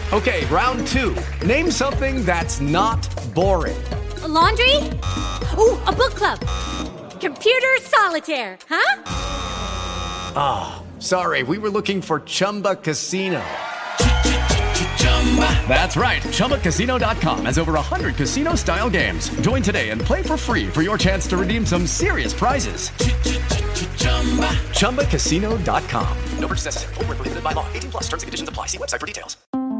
Okay, round two. Name something that's not boring. A laundry? Ooh, a book club. Computer solitaire, huh? Ah, oh, sorry, we were looking for Chumba Casino. That's right, ChumbaCasino.com has over 100 casino-style games. Join today and play for free for your chance to redeem some serious prizes. ChumbaCasino.com. No purchase necessary. Void where prohibited by law. 18 plus. Terms and conditions apply. See website for details.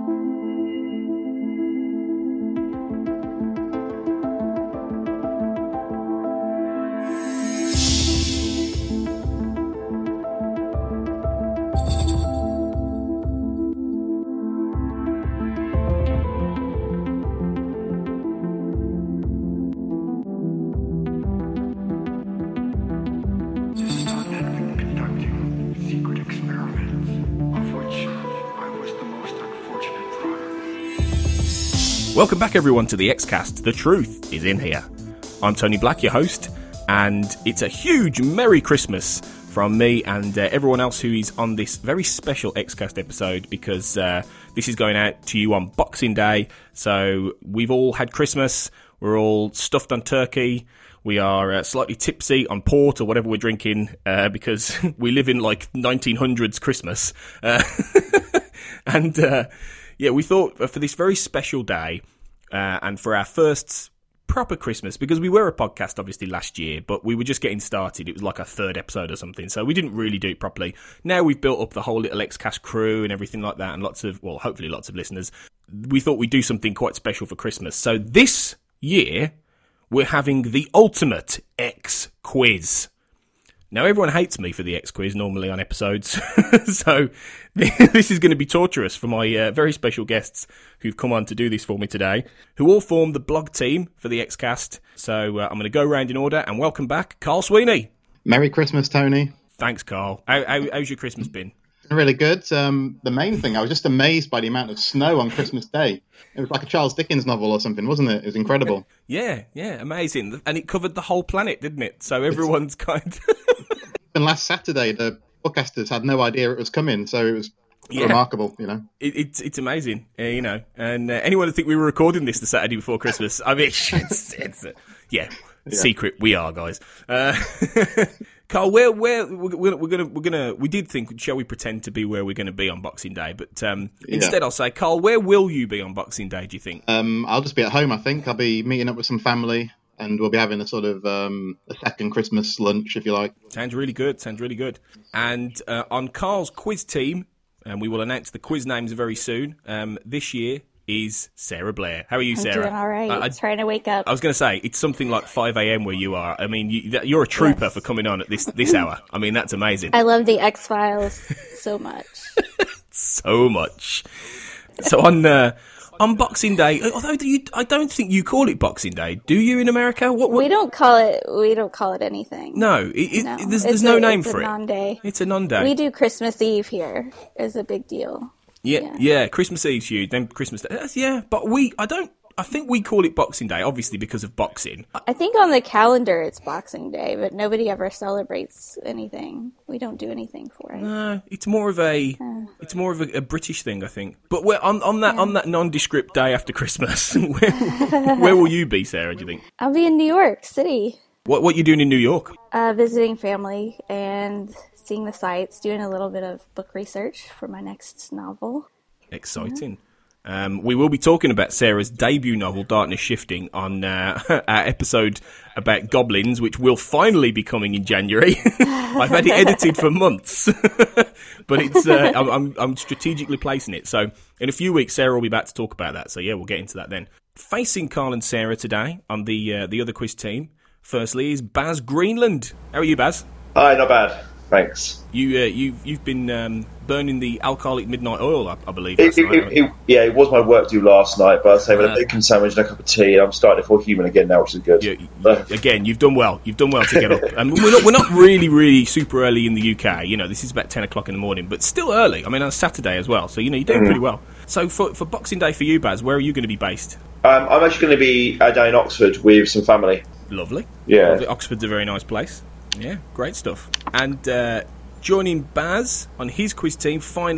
Welcome back, everyone, to the Xcast. The truth is in here. I'm Tony Black, your host, and it's a huge Merry Christmas from me and everyone else who is on this very special Xcast episode, because this is going out to you on Boxing Day. So we've all had Christmas. We're all stuffed on turkey. We are slightly tipsy on port or whatever we're drinking because we live in like 1900s Christmas. Yeah, we thought for this very special day and for our first proper Christmas, because we were a podcast obviously last year, but we were just getting started. It was like our third episode or something, so we didn't really do it properly. Now we've built up the whole little Xcast crew and everything like that, and hopefully lots of listeners. We thought we'd do something quite special for Christmas. So this year, we're having the ultimate X quiz. Now, everyone hates me for the X quiz normally on episodes, so this is going to be torturous for my very special guests who've come on to do this for me today, who all form the blog team for the Xcast. So I'm going to go round in order and welcome back Carl Sweeney. Merry Christmas, Tony. Thanks, Carl. How's your Christmas been? Really good. The main thing, I was just amazed by the amount of snow on Christmas Day. It was like a Charles Dickens novel or something, wasn't it? It was incredible. Yeah, amazing. And it covered the whole planet, didn't it? So everyone's kind of... And last Saturday, the podcasters had no idea it was coming, so it was remarkable, you know. It's amazing, you know. And anyone would think we were recording this the Saturday before Christmas. I mean, it's secret. We are, guys. Carl, we did think, shall we pretend to be where we're going to be on Boxing Day? But instead, I'll say, Carl, where will you be on Boxing Day, do you think? I'll just be at home, I think. I'll be meeting up with some family, and we'll be having a sort of a second Christmas lunch, if you like. Sounds really good. And on Carl's quiz team, and we will announce the quiz names very soon, this year is Sarah Blair. How are you, Sarah? I'm doing all right. Trying to wake up. I was going to say, it's something like 5 a.m. where you are. I mean, you're a trooper for coming on at this hour. I mean, that's amazing. I love the X-Files so much. So much. So on Boxing Day, although I don't think you call it Boxing Day, do you in America? What? We don't call it anything. No, there's no name for it. It's a non-day. It's a non-day. We do Christmas Eve here. It's a big deal. Yeah, Christmas Eve's huge, then Christmas Day. Yeah, but I think we call it Boxing Day, obviously because of boxing. I think on the calendar it's Boxing Day, but nobody ever celebrates anything. We don't do anything for it. No, it's more of a British thing, I think. But on that nondescript day after Christmas, where will you be, Sarah, do you think? I'll be in New York City. What are you doing in New York? Visiting family and seeing the sights, doing a little bit of book research for my next novel. Exciting. We will be talking about Sarah's debut novel, Darkness Shifting, on our episode about goblins, which will finally be coming in January. I've had it edited for months, but it's I'm strategically placing it. So in a few weeks, Sarah will be back to talk about that. So yeah, we'll get into that then. Facing Carl and Sarah today on the other quiz team, firstly is Baz Greenland. How are you, Baz? Hi, not bad. Thanks. You've been burning the alcoholic midnight oil, I believe. It was my work due last night, but I say with a bacon sandwich and a cup of tea, I'm starting to feel human again now, which is good. Again, you've done well. You've done well to get up. And we're not really super early in the UK. You know, this is about 10 o'clock in the morning, but still early. I mean, on Saturday as well. So, you know, you're doing pretty well. So for Boxing Day for you, Baz, where are you going to be based? I'm actually going to be down in Oxford with some family. Lovely. Yeah. Lovely. Oxford's a very nice place. Yeah, great stuff. And joining Baz on his quiz team, finally,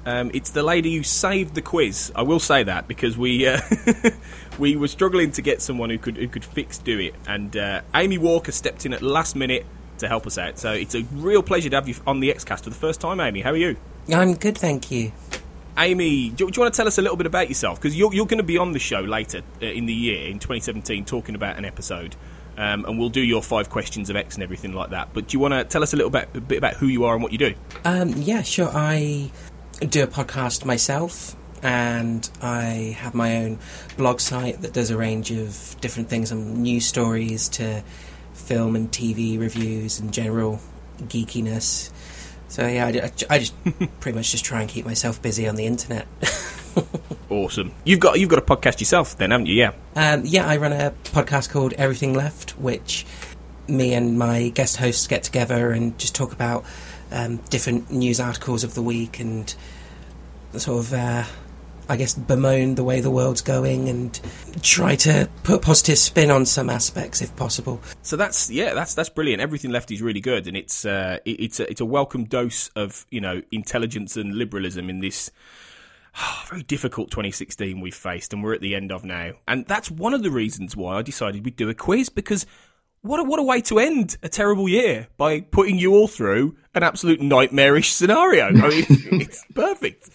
It's the lady who saved the quiz. I will say that because we we were struggling to get someone who could do it, and Amy Walker stepped in at the last minute to help us out. So it's a real pleasure to have you on the Xcast for the first time, Amy. How are you? I'm good, thank you. Amy, do you want to tell us a little bit about yourself? Because you're going to be on the show later in the year, in 2017, talking about an episode. And we'll do your 5 questions of X and everything like that. But do you want to tell us a bit about who you are and what you do? Yeah, sure. I do a podcast myself, and I have my own blog site that does a range of different things, from news stories to film and TV reviews and general geekiness. So yeah, I just pretty much just try and keep myself busy on the internet. Awesome. You've got a podcast yourself then, haven't you? Yeah. Yeah, I run a podcast called Everything Left, which me and my guest hosts get together and just talk about different news articles of the week and sort of, I guess, bemoan the way the world's going and try to put a positive spin on some aspects if possible. So that's brilliant. Everything Left is really good, and it's a welcome dose of intelligence and liberalism in this very difficult 2016 we've faced, and we're at the end of now. And that's one of the reasons why I decided we'd do a quiz, because what a way to end a terrible year, by putting you all through an absolute nightmarish scenario. I mean, it's perfect.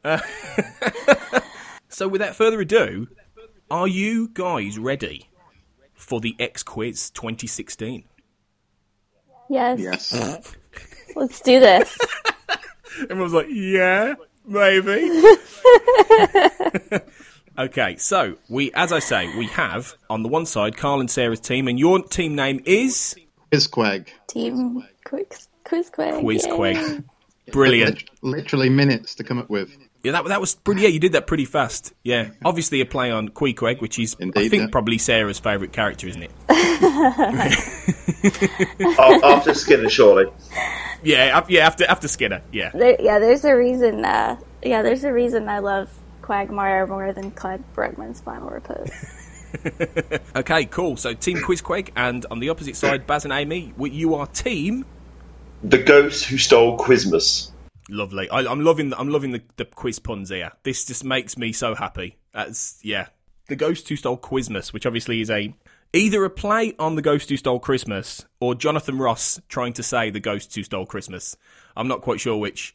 So without further ado, are you guys ready for the X Quiz 2016? Yes. Let's do this. Everyone's like, yeah, maybe. Okay, so as I say, we have on the one side Carl and Sarah's team, and your team name is Quizqueg. Team Quizqueg. Quizqueg. Brilliant. Literally minutes to come up with. Yeah, that was pretty. Yeah, you did that pretty fast. Yeah, obviously a play on Queequeg, which is I think probably Sarah's favourite character, isn't it? After Skinner, surely. Yeah, after Skinner. Yeah. There's a reason. There's a reason I love Quagmire more than Clyde Bregman's Final Repose. Okay, cool. So Team Quizqueg, and on the opposite side, Baz and Amy, you are Team The Ghost Who Stole Quizmas. Lovely. I'm loving the quiz puns here. This just makes me so happy. The Ghost Who Stole Quizmas, which obviously is either a play on The Ghost Who Stole Christmas or Jonathan Ross trying to say The Ghost Who Stole Christmas. I'm not quite sure which.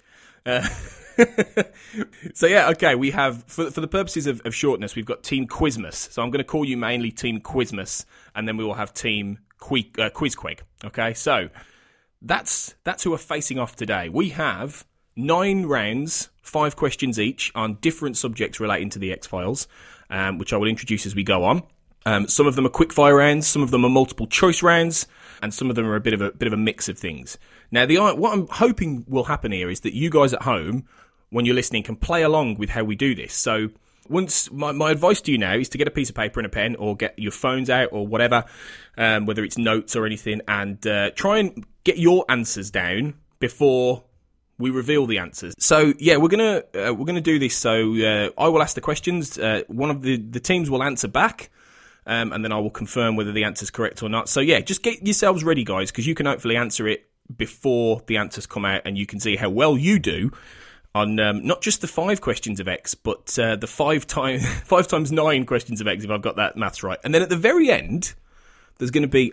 So yeah, okay, we have, for the purposes of shortness, we've got Team Quizmas. So I'm going to call you mainly Team Quizmas, and then we will have Team Quizqueg. Okay, so that's who are facing off today. We have 9 rounds, 5 questions each on different subjects relating to the X-Files, which I will introduce as we go on. Some of them are quickfire rounds, some of them are multiple choice rounds, and some of them are a bit of a mix of things. Now, what I'm hoping will happen here is that you guys at home, when you're listening, can play along with how we do this. So, once my advice to you now is to get a piece of paper and a pen, or get your phones out or whatever, whether it's notes or anything, and try and get your answers down before we reveal the answers. So yeah, we're gonna do this. So I will ask the questions. One of the teams will answer back, and then I will confirm whether the answer's correct or not. So yeah, just get yourselves ready, guys, because you can hopefully answer it before the answers come out, and you can see how well you do on not just the 5 questions of X, but the 5 times 9 questions of X, if I've got that maths right. And then at the very end, there's going to be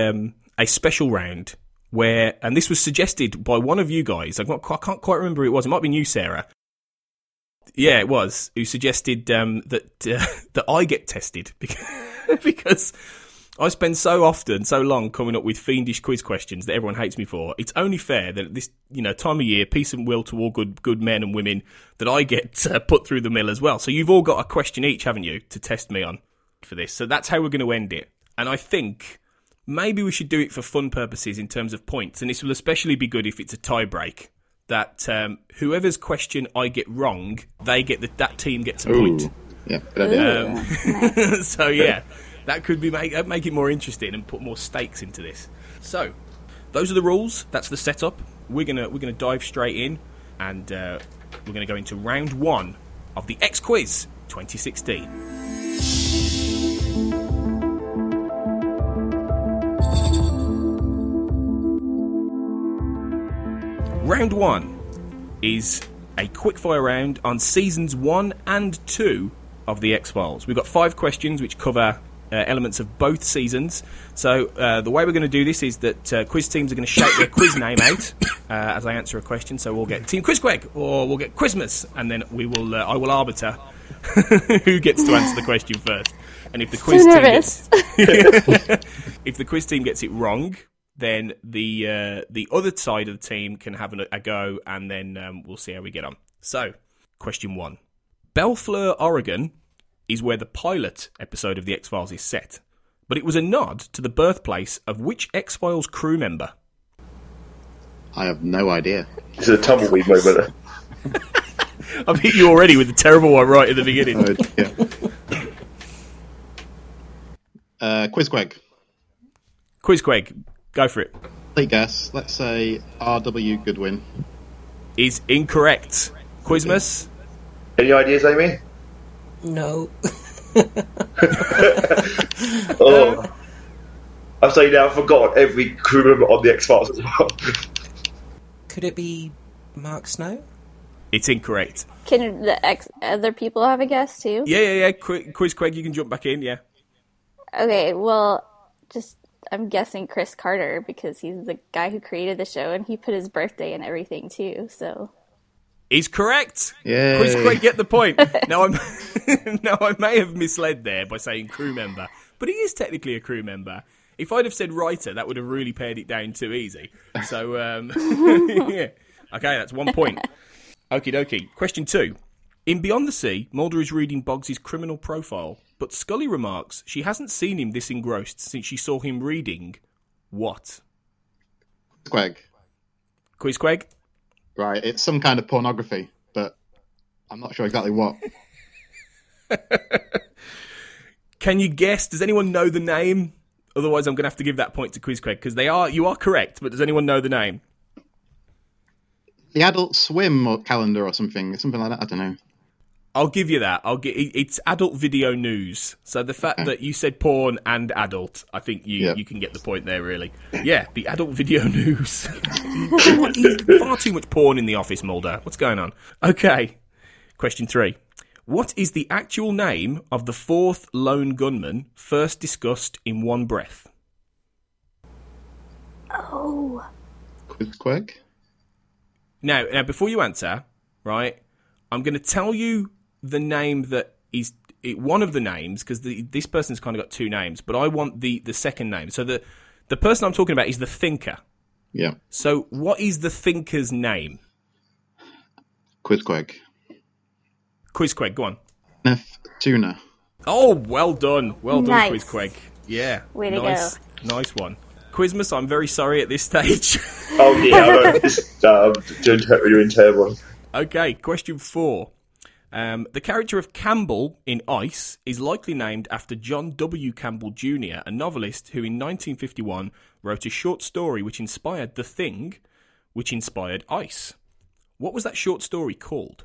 a special round where, and this was suggested by one of you guys. I can't quite remember who it was. It might have been you, Sarah. Yeah, it was, who suggested that I get tested because I spend so long coming up with fiendish quiz questions that everyone hates me for. It's only fair that at this time of year, peace and will to all good men and women, that I get put through the mill as well. So you've all got a question each, haven't you, to test me on for this. So that's how we're going to end it. And I think maybe we should do it for fun purposes in terms of points, and this will especially be good if it's a tie break. That whoever's question I get wrong, that team gets a point. Yeah, good idea. So yeah, that could be make it more interesting and put more stakes into this. So those are the rules. That's the setup. We're gonna dive straight in, and we're gonna go into round 1 of the X Quiz 2016. Round 1 is a quickfire round on seasons 1 and 2 of The X-Files. We've got 5 questions which cover elements of both seasons. So the way we're going to do this is that quiz teams are going to shout their quiz name out as I answer a question. So we'll get Team Quizqueg or we'll get Christmas, and then we will. I will arbiter who gets to answer the question first. And if the quiz team if the quiz team gets it wrong, then the other side of the team can have a go, and then we'll see how we get on. So, question 1: Bellflower, Oregon, is where the pilot episode of The X-Files is set, but it was a nod to the birthplace of which X-Files crew member? I have no idea. This is a tumbleweed moment. I've hit you already with the terrible one right at the beginning. Quizqueg. Quizqueg, go for it. Late guess. Let's say R.W. Goodwin. Is incorrect. Quizmas? Any ideas, Amy? No. Oh, I've saying now, I've forgotten every crew member on the X-Files as well. Could it be Mark Snow? It's incorrect. Can the other people have a guess too? Yeah. Quizqueg, you can jump back in, yeah. Okay, well, I'm guessing Chris Carter because he's the guy who created the show and he put his birthday and everything too, so... Is correct. Yay. Quizqueg, get the point. Now, I may have misled there by saying crew member, but he is technically a crew member. If I'd have said writer, that would have really pared it down too easy. So, yeah. Okay, that's 1 point. Okie dokie. Question 2. In Beyond the Sea, Mulder is reading Boggs' criminal profile, but Scully remarks she hasn't seen him this engrossed since she saw him reading what? Quizqueg? Right, it's some kind of pornography, but I'm not sure exactly what. Can you guess? Does anyone know the name? Otherwise, I'm going to have to give that point to Quizqueg, because you are correct, but does anyone know the name? The Adult Swim or calendar or something like that, I don't know. I'll give you that. It's adult video news. So the fact that you said porn and adult, I think you can get the point there, really. Yeah, the adult video news. Far too much porn in the office, Mulder. What's going on? Okay, question 3. What is the actual name of the 4th lone gunman first discussed in one breath? Oh. Quizqueg? Now, before you answer, right, I'm going to tell you the name that is one of the names, because this person's kind of got 2 names, but I want the second name. So the person I'm talking about is the Thinker. Yeah. So what is the Thinker's name? Quizqueg. Quizqueg, go on. Kenneth Tuna. Oh, well done. Well done, Nice. Quizqueg. Yeah. Way to go. Nice one. Quizmas, I'm very sorry at this stage. Oh, yeah, you're in terrible. Okay, question 4. The character of Campbell in Ice is likely named after John W. Campbell Jr., a novelist who in 1951 wrote a short story which inspired The Thing, which inspired Ice. What was that short story called?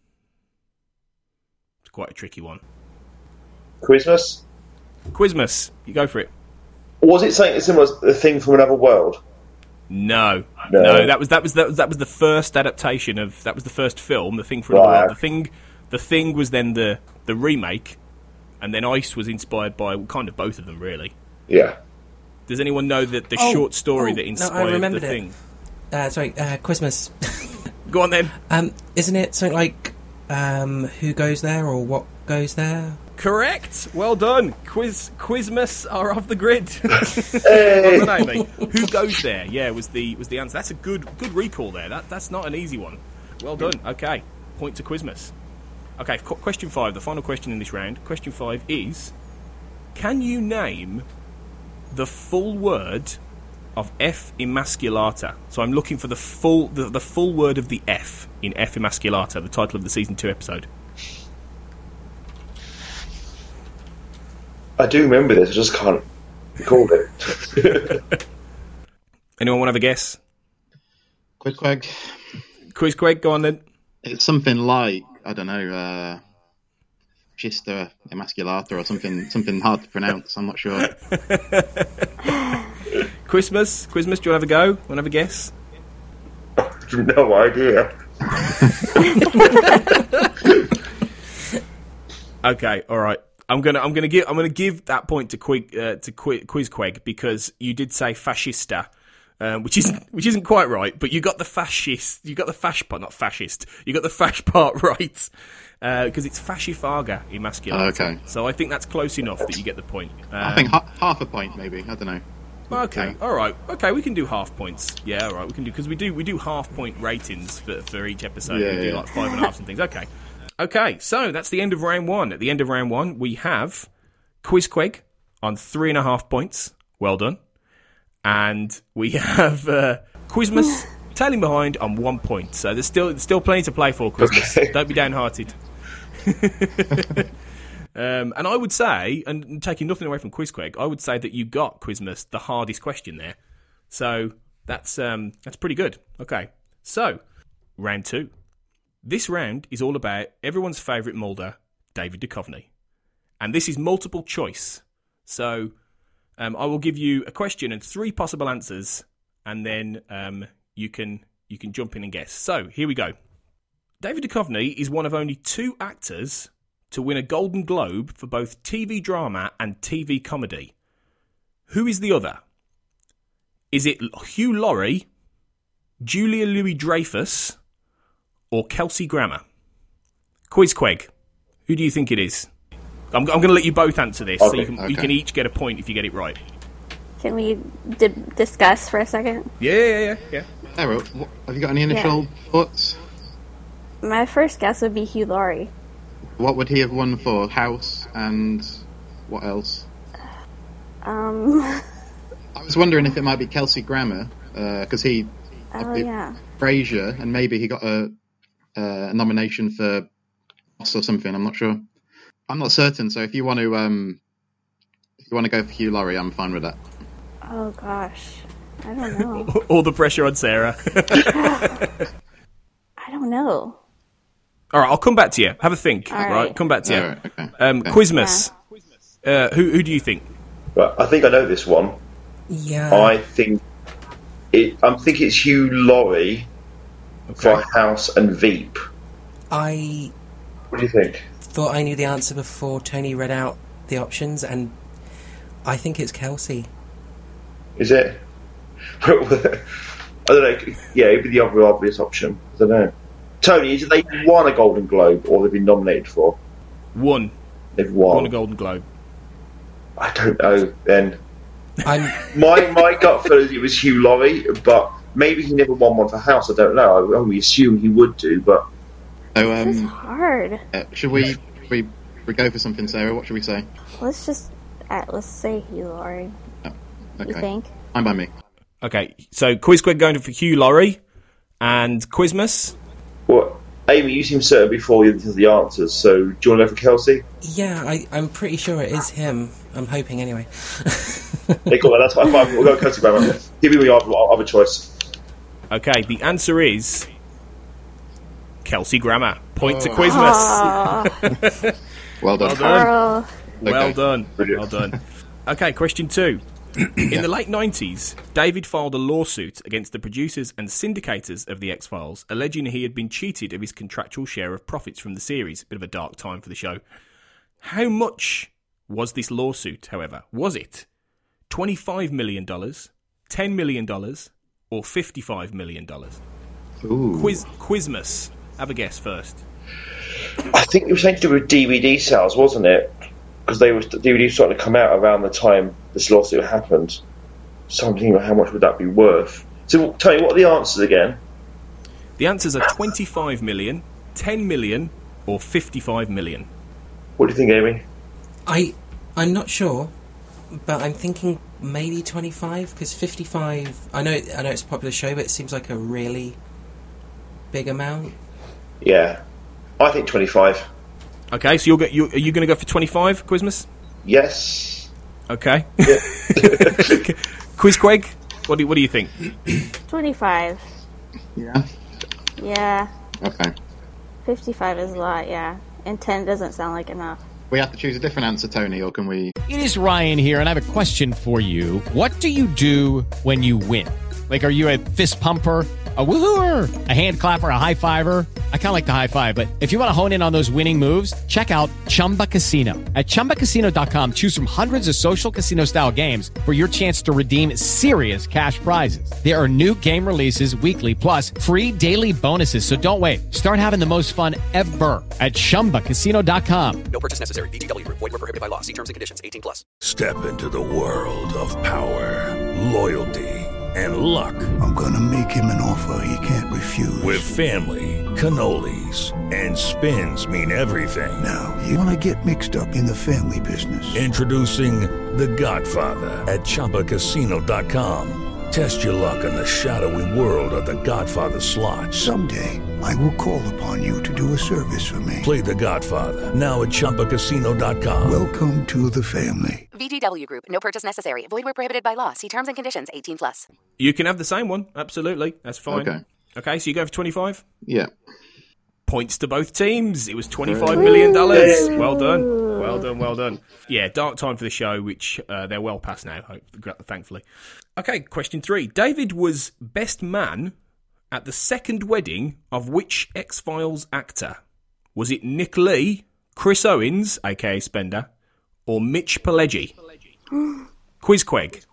It's quite a tricky one. Quizmas? Quizmas, you go for it. Was it something similar to The Thing from Another World? No. That was the first adaptation of. That was the first film, The Thing from Another World. The Thing was then the remake, and then Ice was inspired by kind of both of them, really. Yeah. Does anyone know that the short story that inspired The Thing? Quizmas. Go on then. Isn't it something like Who Goes There or What Goes There? Correct. Well done. Quizmas are off the grid. Hey. Well done, Amy. Who Goes There? Yeah, was the answer. That's a good recall there. That's not an easy one. Well done. Okay, point to Quizmas. Okay, question 5, the final question in this round. Question 5 is: can you name the full word of F Emasculata? So I'm looking for the full word of the F in F Emasculata, the title of the season 2 episode. I do remember this, I just can't recall it. Anyone want to have a guess? Quizqueg. Quizqueg, go on then. It's something like, I don't know, Gister Emasculata or something hard to pronounce. I'm not sure. Quizmas, do you want to have a go? Want to have a guess? No idea. Okay, all right. I'm gonna give that point to Quizqueg because you did say fascista, which isn't quite right, but you got the fascist, you got the fash part, not fascist, you got the fash part right, because it's fascifaga in masculine. Okay. So I think that's close enough that you get the point. I think half a point, maybe. I don't know. Okay, all right. Okay, we can do half points. Yeah, all right, we can do because we do half point ratings for each episode. Yeah, we do like 5.5 and things. Okay, so that's the end of round one. At the end of round one, we have Quizqueg on 3.5 points. Well done. And we have Quizmas tailing behind on 1 point. So there's still plenty to play for, Quizmas. Okay. Don't be downhearted. And I would say, and taking nothing away from Quizqueg, I would say that you got Quizmas the hardest question there. So that's pretty good. Okay, so round two. This round is all about everyone's favourite Mulder, David Duchovny. And this is multiple choice. So I will give you a question and 3 possible answers, and then you can jump in and guess. So here we go. David Duchovny is one of only 2 actors to win a Golden Globe for both TV drama and TV comedy. Who is the other? Is it Hugh Laurie, Julia Louis-Dreyfus, or Kelsey Grammer? Quizqueg, who do you think it is? I'm going to let you both answer this, so you can each get a point if you get it right. Can we discuss for a second? Yeah. Sarah, have you got any initial thoughts? My first guess would be Hugh Laurie. What would he have won for? House and what else? I was wondering if it might be Kelsey Grammer, because he... Frasier, and maybe he got a nomination for Boss or something. I'm not sure. I'm not certain. So if you want to go for Hugh Laurie, I'm fine with that. Oh gosh, I don't know. All the pressure on Sarah. I don't know. All right, I'll come back to you. Have a think. All right, come back to you. Right, okay. Quizmas. Yeah. Who do you think? Right, I think I know this one. Yeah. I'm thinking it's Hugh Laurie for House and Veep. What do you think? Thought I knew the answer before Tony read out the options, and I think it's Kelsey. Is it? I don't know. Yeah, it'd be the other obvious option. I don't know. Tony, is it they won a Golden Globe or they've been nominated for? Won. They've won a Golden Globe. I don't know. Then my gut feel is it was Hugh Laurie, but maybe he never won one for House. I don't know. I only assume he would do, but. So, this is hard. Should we go for something, Sarah? What should we say? Let's say Hugh Laurie. Oh, okay. You think? Fine by me. Okay, so Quizqueg going for Hugh Laurie and Quizmas. Well, Amy, you seem certain before you the answers, so do you want to go for Kelsey? Yeah, I'm pretty sure it is him. I'm hoping anyway. Hey, cool, that's fine. We'll go Kelsey Grammer. Give me your other choice. Okay, the answer is Kelsey Grammer. Point to Quizmas. Well done. Carl. Well done. Brilliant. Well done. Okay, question 2. In the late 90s, David filed a lawsuit against the producers and syndicators of The X-Files, alleging he had been cheated of his contractual share of profits from the series. Bit of a dark time for the show. How much was this lawsuit, however? Was it $25 million, $10 million, or $55 million? Ooh. Quizmas. Have a guess first. I think it was something to do with DVD sales, wasn't it? Because DVDs started to come out around the time this lawsuit happened. So I'm thinking, how much would that be worth? So, Tony, what are the answers again? The answers are 25 million, 10 million, or 55 million. What do you think, Amy? I'm not sure, but I'm thinking maybe 25, because 55... I know it's a popular show, but it seems like a really big amount. Yeah. I think 25. Okay, so are you going to go for 25, Quizmas? Yes. Okay. Yeah. Quizqueg, what do you think? 25. Yeah. Yeah. Okay. 55 is a lot, yeah. And 10 doesn't sound like enough. We have to choose a different answer, Tony, or can we... It is Ryan here, and I have a question for you. What do you do when you win? Like, are you a fist pumper? A woohooer, a hand clapper, a high fiver. I kind of like the high five, but if you want to hone in on those winning moves, check out Chumba Casino. At ChumbaCasino.com, choose from hundreds of social casino style games for your chance to redeem serious cash prizes. There are new game releases weekly, plus free daily bonuses. So don't wait. Start having the most fun ever at ChumbaCasino.com. No purchase necessary. VGW Group. Void where prohibited by law. See terms and conditions. 18+. Step into the world of power, loyalty, and luck. I'm gonna make him an offer he can't refuse. With family, cannolis, and spins mean everything. Now, you wanna get mixed up in the family business. Introducing The Godfather at ChumbaCasino.com. Test your luck in the shadowy world of The Godfather slot. Someday, I will call upon you to do a service for me. Play The Godfather, now at ChumbaCasino.com. Welcome to the family. VGW Group. No purchase necessary. Void where prohibited by law. See terms and conditions. 18+. You can have the same one. Absolutely. That's fine. Okay, so you go for 25? Yeah. Points to both teams. It was $25 million. Well done. Well done, well done. Yeah, dark time for the show, which they're well past now, thankfully. Okay, question 3. David was best man at the second wedding of which X-Files actor? Was it Nick Lee, Chris Owens, a.k.a. Spender, or Mitch Pileggi? Quizqueg.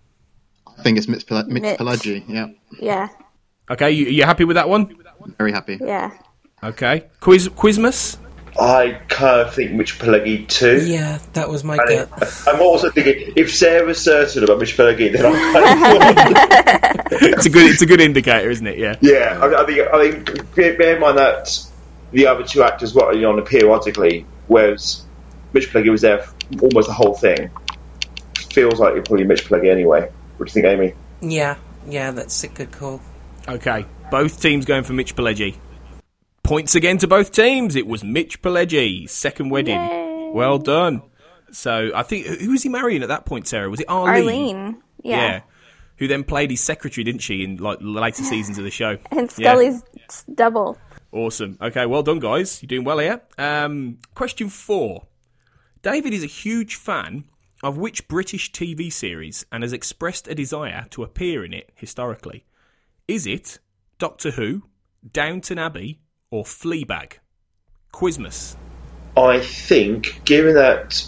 I think it's Mitch Pileggi, yeah. Yeah. Okay, you happy with that one? Very happy. Yeah. Okay. Quizmas? I kind of think Mitch Pileggi too. Yeah, that was my gut. I'm also thinking, if Sarah's certain about Mitch Pileggi, then I'm kind of... It's a good indicator, isn't it? Yeah. Yeah, I think bear in mind that the other two actors were on periodically, whereas Mitch Pileggi was there for almost the whole thing. Feels like you're probably Mitch Pileggi anyway. What do you think, Amy? Yeah, that's a good call. Okay, both teams going for Mitch Pileggi. Points again to both teams. It was Mitch Pileggi, second wedding. Yay. Well done. So I think, who was he marrying at that point, Sarah? Was it Arlene? Arlene, yeah. Who then played his secretary, didn't she, in like later seasons of the show? And Scully's double. Awesome. Okay, well done, guys. You're doing well here. Question 4. David is a huge fan of which British TV series and has expressed a desire to appear in it historically? Is it Doctor Who, Downton Abbey, or Fleabag? Quizmas. I think, given that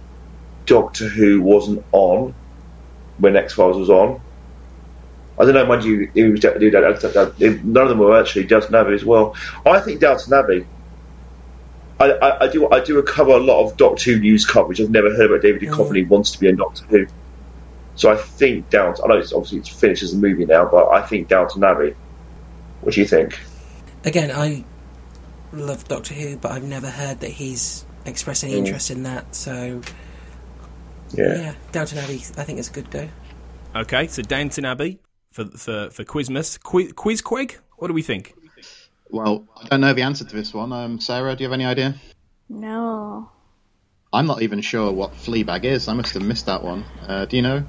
Doctor Who wasn't on when X-Files was on, I don't know, mind you, none of them were actually Downton Abbey as well. I think Downton Abbey. I do cover a lot of Doctor Who news coverage. I've never heard about David Duchovny wants to be in Doctor Who. So I think Downton... I know it's finished as a movie now, but I think Downton Abbey. What do you think? Again, I love Doctor Who, but I've never heard that he's expressed any interest in that, so... Yeah, Downton Abbey, I think it's a good go. Okay, so Downton Abbey for Quizmas. Quizqueg, what do we think? Well, I don't know the answer to this one. Sarah, do you have any idea? No. I'm not even sure what Fleabag is. I must have missed that one. Do you know?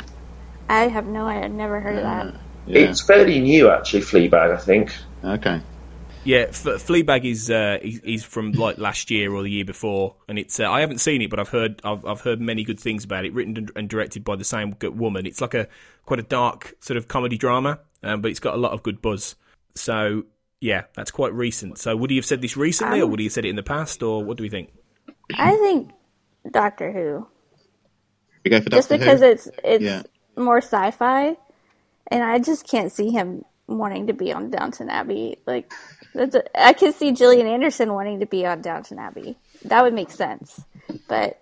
I have no idea. I've never heard of that. Yeah. It's fairly new, actually, Fleabag, I think. Okay. Yeah, Fleabag is from like last year or the year before, and it's I haven't seen it, but I've heard many good things about it. Written and directed by the same woman. It's like quite a dark sort of comedy drama, but it's got a lot of good buzz. So yeah, that's quite recent. So would he have said this recently, or would he have said it in the past, or what do we think? I think Doctor Who. You go for just Doctor because Who? it's more sci-fi, and I just can't see him wanting to be on Downton Abbey. Like, I could see Gillian Anderson wanting to be on Downton Abbey. That would make sense. But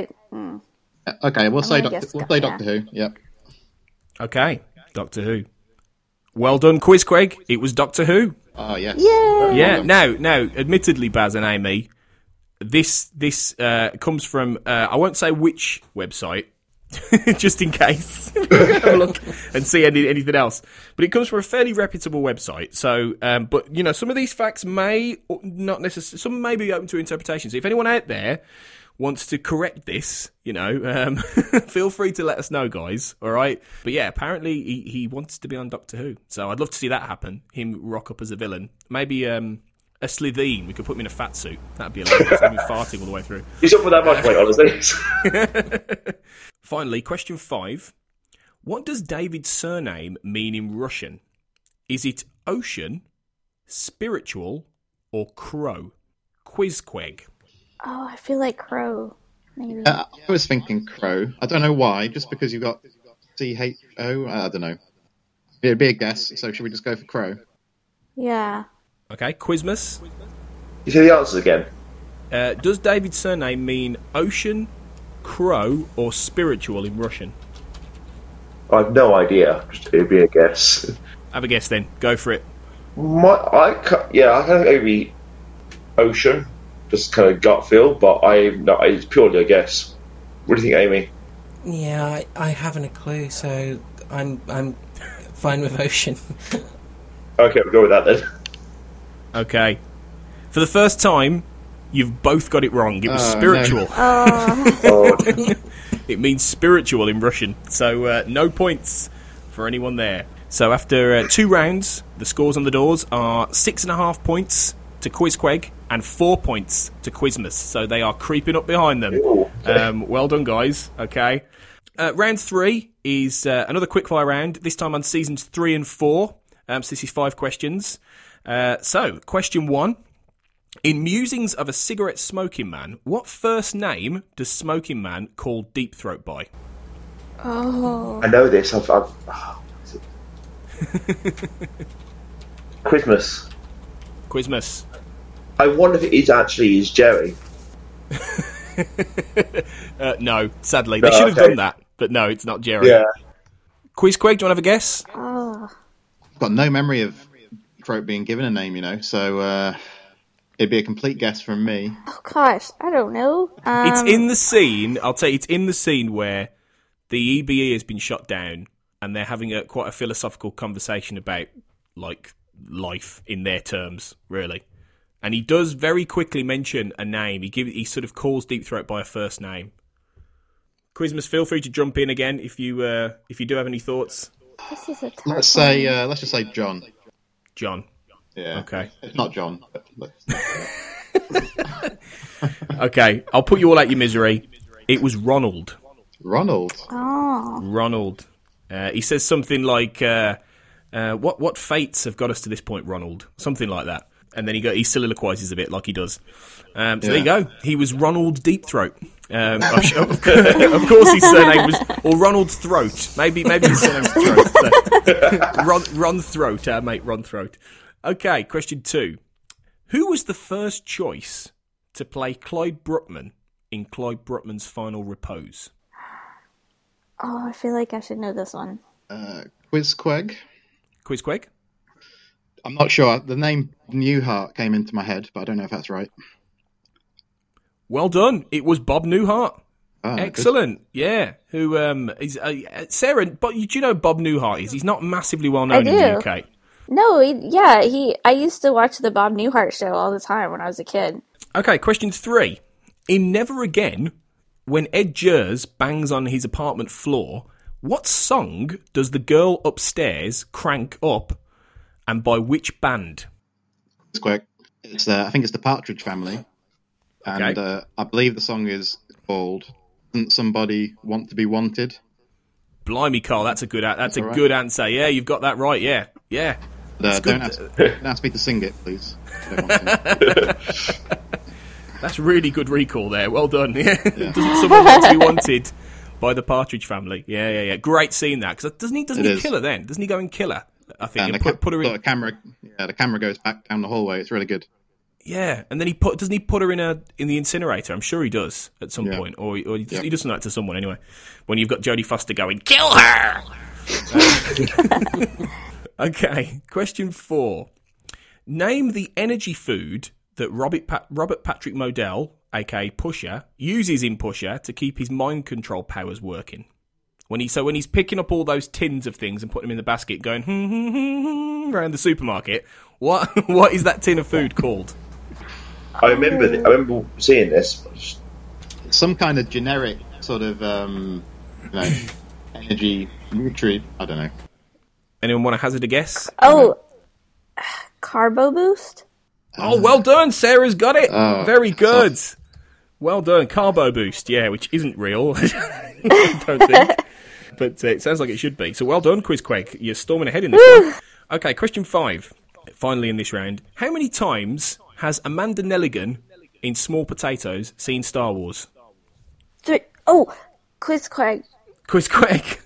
okay, we'll say Doctor Who. Yep. Okay, Doctor Who. Well done, Quizqueg. It was Doctor Who. Oh yes. Yay! Yeah. Now, admittedly, Baz and Amy, this comes from I won't say which website. Just in case. Have a look and see anything else. But it comes from a fairly reputable website. So, but, you know, some of these facts may not necessarily... Some may be open to interpretation. So if anyone out there wants to correct this, you know, feel free to let us know, guys. All right? But yeah, apparently he wants to be on Doctor Who. So I'd love to see that happen. Him rock up as a villain. Maybe... a Slitheen. We could put him in a fat suit. That'd be hilarious. I'd be farting all the way through. He's up for that much weight, honestly. Finally, question 5. What does David's surname mean in Russian? Is it ocean, spiritual, or crow? Quizqueg. Oh, I feel like crow. Maybe. I was thinking crow. I don't know why. Just because you've got CHO. I don't know. It'd be a guess. So should we just go for crow? Yeah. Okay, Quizmas. You say the answers again. Does David's surname mean ocean, crow, or spiritual in Russian? I have no idea. Just it'd be a guess. Have a guess then. Go for it. I kind of maybe ocean, just kind of gut feel, but it's purely a guess. What do you think, Amy? Yeah, I haven't a clue, so I'm fine with ocean. Okay, we'll go with that then. Okay. For the first time, you've both got it wrong. It was spiritual. No. It means spiritual in Russian. So no points for anyone there. So after 2 rounds, the scores on the doors are 6.5 points to Quizqueg and 4 points to Quizmas. So they are creeping up behind them. Ooh, okay. Well done, guys. Okay. Round 3 is another quickfire round, this time on seasons 3 and 4. So this is 5 questions. So, question 1. In Musings of a Cigarette Smoking Man, what first name does Smoking Man call Deep Throat by? Oh. I know this. Quizmas. Quizmas. I wonder if it is actually Jerry. No, sadly. They should have done that, but no, it's not Jerry. Yeah. Quizqueg, do you want to have a guess? Oh. I've got no memory of Throat being given a name, so it'd be a complete guess from me. Oh gosh, I don't know. It's in the scene. I'll tell you, it's in the scene where the EBE has been shot down, and they're having quite a philosophical conversation about like life in their terms, really. And he does very quickly mention a name. He sort of calls Deep Throat by a first name. Quizmas, feel free to jump in again if you do have any thoughts. This is a tough let's just say John. John. Yeah. Okay. It's not John. But Okay, I'll put you all out your misery. It was Ronald. Ronald. Oh. Ronald. He says something like, "What fates have got us to this point, Ronald?" Something like that. And then he soliloquizes a bit like he does. So there you go. He was Ronald Deep Throat. Of course, his surname was, or Ronald Throat. Maybe his surname's Throat. So. Ron Throat, our mate Ron Throat. Okay, question 2. Who was the first choice to play Clyde Bruckman in Clyde Bruckman's Final Repose? Oh, I feel like I should know this one. Quizqueg. Quizqueg? I'm not sure. The name Newhart came into my head, but I don't know if that's right. Well done. It was Bob Newhart. Oh, excellent. Good. Yeah. Who is Sarah? But do you know who Bob Newhart is? He's not massively well known in the UK. No, I used to watch the Bob Newhart show all the time when I was a kid. Okay, question 3. In Never Again, when Ed Gers bangs on his apartment floor, what song does the girl upstairs crank up, and by which band? It's quick. I think it's the Partridge Family. And Okay. I believe the song is called "Doesn't Somebody Want to Be Wanted?" Blimey, Carl, that's a good right. good answer. Yeah, you've got that right. Yeah. Don't ask me to sing it, please. I don't want to. That's really good recall there. Well done. Yeah. Doesn't someone want to be wanted by the Partridge Family? Yeah. Great seeing that. Because doesn't he kill her then? Doesn't he go and kill her? I think and put her in. The camera goes back down the hallway. It's really good. Yeah, and then doesn't he put her in the incinerator? I'm sure he does at some point, or he does that to someone anyway. When you've got Jodie Foster going, kill her. Okay, question 4. Name the energy food that Robert Patrick Modell, aka Pusher, uses in Pusher to keep his mind control powers working. When he's picking up all those tins of things and putting them in the basket, going around the supermarket, what is that tin of food called? I remember seeing this. Some kind of generic sort of energy nutrient. I don't know. Anyone want to hazard a guess? Oh, Carbo Boost? Oh, well done. Sarah's got it. Very good. Soft. Well done. Carbo Boost, yeah, which isn't real, I don't think. But it sounds like it should be. So well done, Quizqueg. You're storming ahead in this one. Okay, question 5. Finally in this round. How many times has Amanda Nelligan in Small Potatoes seen Star Wars? Quiz Craig. Quiz Craig.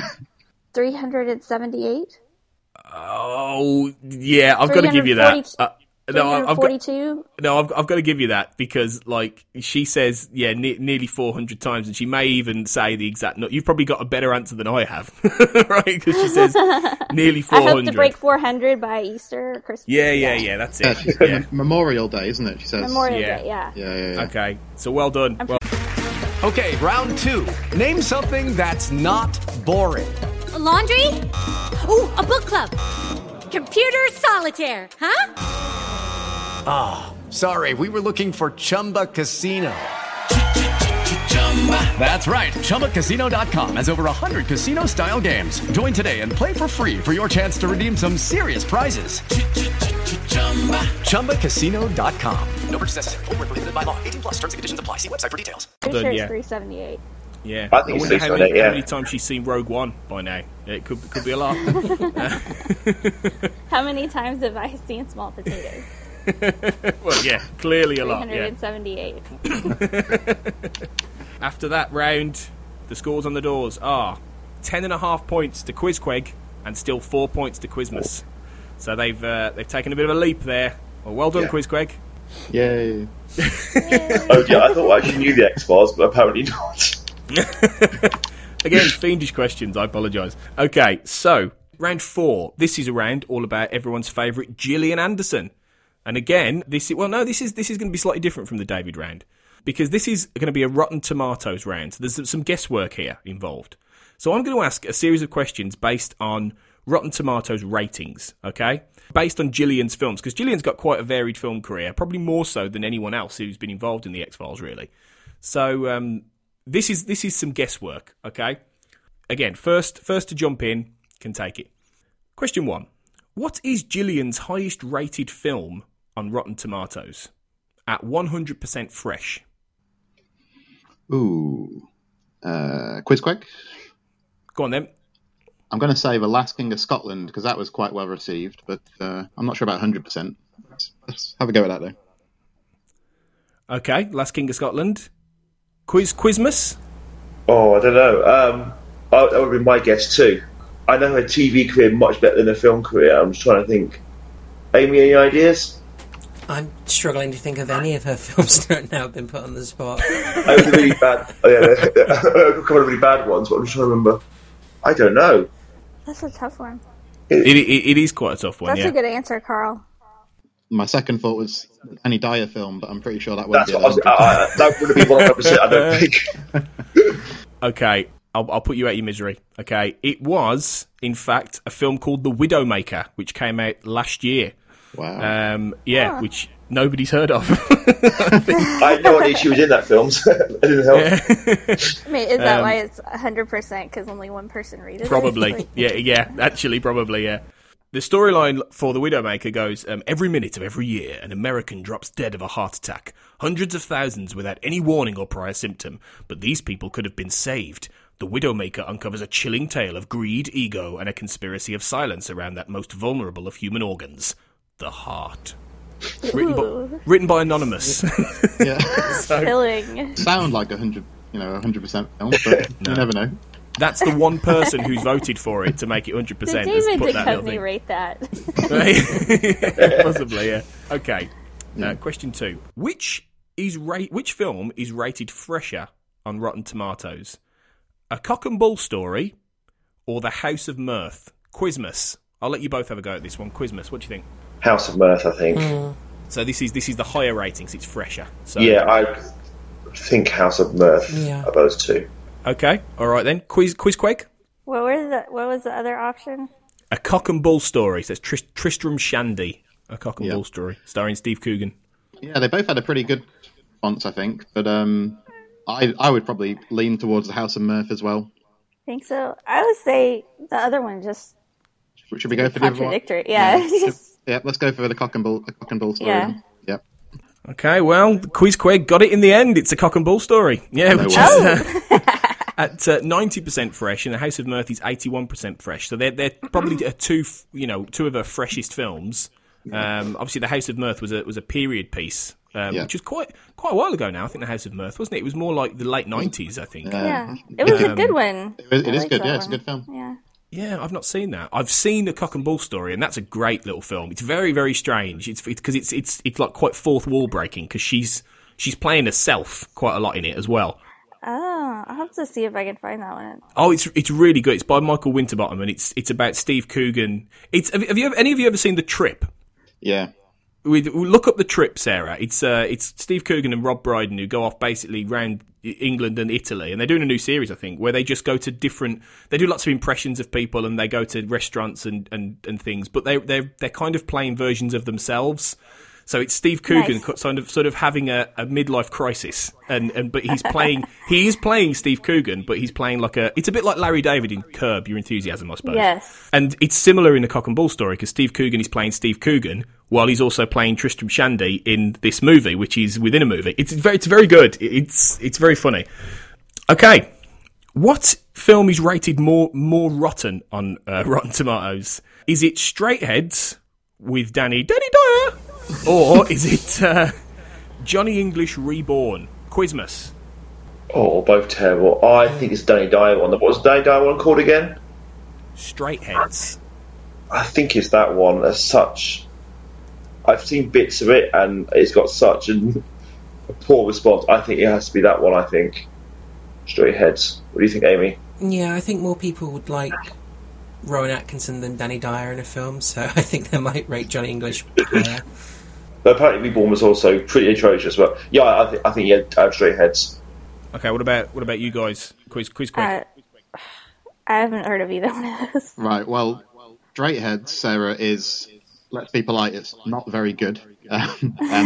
378? Oh, yeah, I've got to give you that. 342? I've got to give you that because, like, she says, nearly 400 times, and she may even say the exact number. You've probably got a better answer than I have, right? Because she says nearly 400. I hope to break 400 by Easter or Christmas. Yeah, that's it. Memorial Day, isn't it? She says. Memorial Day, yeah. Okay, so well done. Okay, round 2. Name something that's not boring. A laundry? Ooh, a book club. Computer solitaire, huh? Sorry, we were looking for Chumba Casino. That's right. ChumbaCasino.com has over 100 casino-style games. Join today and play for free for your chance to redeem some serious prizes. ChumbaCasino.com. No purchase necessary. Void where prohibited by law. 18+. Terms and conditions apply. See website for details. Pretty sure it's 378. Yeah, I think wonder it's how many times she's seen Rogue One by now. It could be a lot. How many times have I seen Small Potatoes? Well, yeah, clearly a lot. 378. After that round, the scores on the doors are 10.5 points to Quizqueg and still 4 points to Quizmas. So they've taken a bit of a leap there. Well done, Quizqueg. Yay. Oh dear, I thought I actually knew the X-Files, but apparently not. Again, fiendish questions, I apologise. Okay, so, round 4. This is a round all about everyone's favourite Gillian Anderson. And again, this is going to be slightly different from the David round. Because this is going to be a Rotten Tomatoes round. So there's some guesswork here involved. So I'm going to ask a series of questions based on Rotten Tomatoes ratings, okay? Based on Gillian's films, because Gillian's got quite a varied film career, probably more so than anyone else who's been involved in the X-Files, really. So this is some guesswork, okay? Again, first to jump in can take it. Question 1. What is Gillian's highest rated film on Rotten Tomatoes at 100% fresh? Ooh. Quizqueg? Go on then. I'm going to say The Last King of Scotland, because that was quite well received, but I'm not sure about 100%. Let's have a go at that, though. Okay, Last King of Scotland. Quizmas? Oh, I don't know. That would have been my guess, too. I know her TV career much better than her film career. I'm just trying to think. Amy, any ideas? I'm struggling to think of any of her films that have now been put on the spot. I was really bad. Oh, yeah, a couple of really bad ones, but I'm just trying to remember. I don't know. That's a tough one. It is quite a tough one. That's a good answer, Carl. My second thought was any Dyer film, but I'm pretty sure that wouldn't be. That would have been 100%. I don't think. Okay, I'll put you out your misery. Okay, it was in fact a film called The Widowmaker, which came out last year. Wow. Which nobody's heard of. I had no idea she was in that film, so it didn't help. I mean, is that why it's 100%? Because only one person read it? Probably. Yeah. Actually, probably, yeah. The storyline for The Widowmaker goes, every minute of every year, an American drops dead of a heart attack. Hundreds of thousands without any warning or prior symptom. But these people could have been saved. The Widowmaker uncovers a chilling tale of greed, ego, and a conspiracy of silence around that most vulnerable of human organs. The heart. Written by Anonymous. Yeah. Killing. Sound like 100% film, but you never know. That's the one person who's voted for it to make it 100%. Did David Duchovny rate that? Possibly, yeah. Okay. Question 2. Which film is rated fresher on Rotten Tomatoes? A Cock and Bull Story or The House of Mirth? Quizmas. I'll let you both have a go at this one. Quizmas, what do you think? House of Mirth, I think. So this is the higher ratings. It's fresher. So. Yeah, I think House of Mirth are those two. Okay, all right then. Quizqueg? What was the other option? A Cock and Bull Story. So it's Tristram Shandy. A Cock and Bull Story, starring Steve Coogan. Yeah, they both had a pretty good response, I think. But I would probably lean towards the House of Mirth as well. I think so. I would say the other one just. Should we go for the other one? Contradictory, yeah. Yeah, let's go for the Cock and Bull Story. Yeah. Yep. Okay, well, Quizqueg got it in the end. It's a Cock and Bull Story. Yeah, which at 90% fresh, and The House of Mirth is 81% fresh. So they're probably two of her freshest films. Obviously, The House of Mirth was a period piece, which was quite a while ago now. I think The House of Mirth, wasn't it? It was more like the late 90s, I think. Yeah, it was a good one. It is good. Yeah, it's a good film. Yeah. Yeah, I've not seen that. I've seen The Cock and Bull Story, and that's a great little film. It's very, very strange. It's because it's like quite fourth wall breaking because she's playing herself quite a lot in it as well. Oh, I'll have to see if I can find that one. Oh, it's really good. It's by Michael Winterbottom, and it's about Steve Coogan. Have any of you ever seen The Trip? Yeah. Look up The Trip, Sarah. It's Steve Coogan and Rob Brydon who go off basically around England and Italy, and they're doing a new series, I think, where they just go to they do lots of impressions of people, and they go to restaurants and things, but they're kind of playing versions of themselves. So it's Steve Coogan sort of having a midlife crisis, but he is playing Steve Coogan, but he's playing it's a bit like Larry David in Curb Your Enthusiasm, I suppose. Yes. And it's similar in The Cock and Bull Story because Steve Coogan is playing Steve Coogan while he's also playing Tristram Shandy in this movie, which is within a movie. It's very good. It's very funny. Okay, what film is rated more rotten on Rotten Tomatoes? Is it Straightheads with Danny Dyer? Or is it Johnny English Reborn? Quizmas. Oh, both terrible. I think it's Danny Dyer one. What was the Danny Dyer one called again? Straightheads. I think it's that one. As such, I've seen bits of it, and it's got such a poor response. I think it has to be that one. I think Straightheads. What do you think, Amy? Yeah, I think more people would like Rowan Atkinson than Danny Dyer in a film, so I think they might rate Johnny English higher. But apparently Reborn was also pretty atrocious, but yeah, I think you have Straightheads. Okay, what about you guys? Quiz quick. I haven't heard of either one of those. Right, well, Straightheads, Sarah, is, let's be polite, it's not very good. But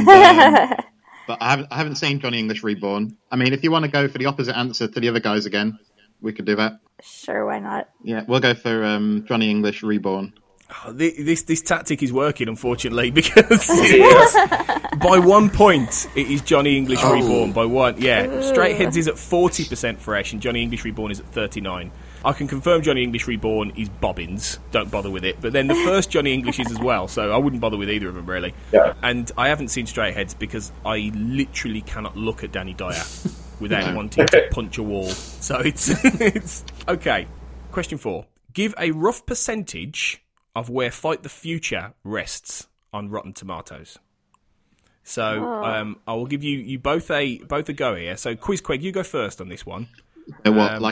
I haven't seen Johnny English Reborn. I mean, if you want to go for the opposite answer to the other guys again, we could do that. Sure, why not? Yeah, we'll go for Johnny English Reborn. Oh, this tactic is working, unfortunately, because by 1 point it is Johnny English Reborn. By one, yeah. Straightheads is at 40% fresh, and Johnny English Reborn is at 39%. I can confirm Johnny English Reborn is bobbins. Don't bother with it. But then the first Johnny English is as well, so I wouldn't bother with either of them, really. Yeah. And I haven't seen Straightheads because I literally cannot look at Danny Dyer without wanting to punch a wall. So it's okay. Question 4. Give a rough percentage of where Fight the Future rests on Rotten Tomatoes. So I will give you both a go here. So Quizqueg, you go first on this one. What,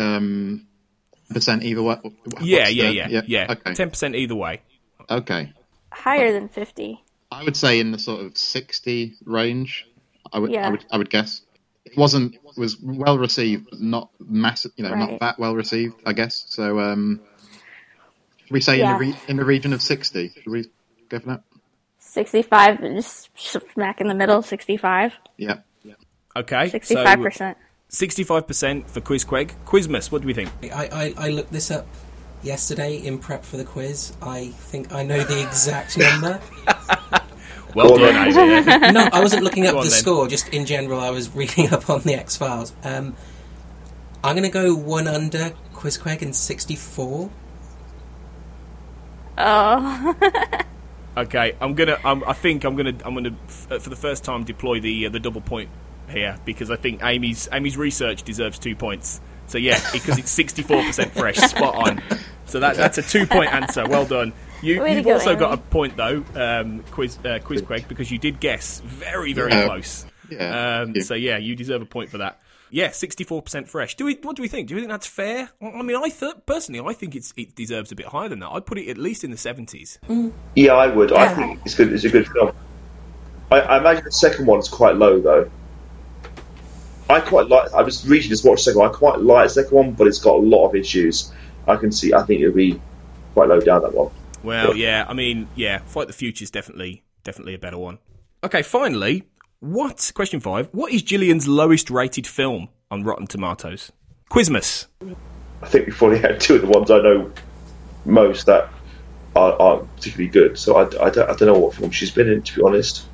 percent either way? Yeah. Okay. 10% either way. Okay. Higher than 50. I would say in the sort of 60 range. I would guess. It was well received, but not massive. Not that well received, I guess. So, should we say in the region of 60? Should we go for that? 65, just smack in the middle. 65. Yeah. Okay. 65%. 65% for Quizqueg. Quizmas, what do we think? I looked this up yesterday in prep for the quiz. I think I know the exact number. Well done, Isaiah. No, I wasn't looking up the score, just in general I was reading up on the X-Files. I'm going to go one under Quizqueg in 64. Oh. Okay, I think I'm gonna for the first time deploy the double point here because I think Amy's research deserves 2 points. So yeah, because it's 64% fresh, spot on. So that's a 2-point answer. Well done. You've also got a point though, Quizqueg, because you did guess very close. Yeah. So yeah, you deserve a point for that. Yeah, 64% fresh. What do we think? Do we think that's fair? I mean, personally, I think it deserves a bit higher than that. I'd put it at least in the 70s. Yeah, I would. I think it's good. It's a good film. I imagine the second one's quite low though. I was recently just watched the second one. I quite like the second one, but it's got a lot of issues. I think it'll be quite low down, that one. Well, yeah. I mean, yeah. Fight the Future is definitely a better one. Okay, finally. Question 5. What is Gillian's lowest rated film on Rotten Tomatoes? Quizmas. I think we've probably had two of the ones I know most that aren't particularly good. So I don't know what film she's been in, to be honest.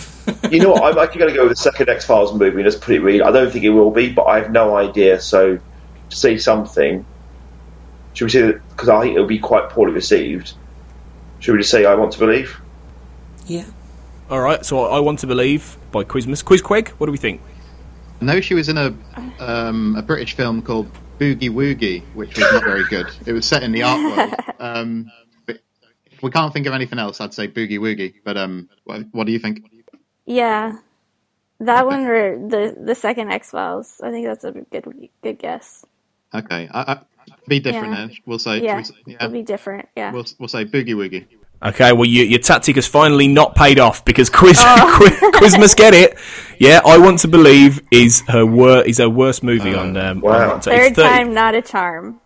I'm actually going to go with the second X-Files movie and just put it really. I don't think it will be, but I have no idea. So say something, should we say that, because I think it would be quite poorly received, should we just say I Want to Believe? Yeah. Alright, so I Want to Believe by Quizmas. Quizqueg, what do we think? I know she was in a British film called Boogie Woogie, which was not very good. It was set in the art world. But if we can't think of anything else, I'd say Boogie Woogie. But what do you think? Yeah. That one or the second X-Files. I think that's a good guess. Okay. Be different then. We'll say... Yeah, it'll be different, yeah. We'll say Boogie Woogie. Okay, well, your tactic has finally not paid off because Quizmas get it. Yeah, I Want to Believe is her worst movie on. Wow, third time not a charm.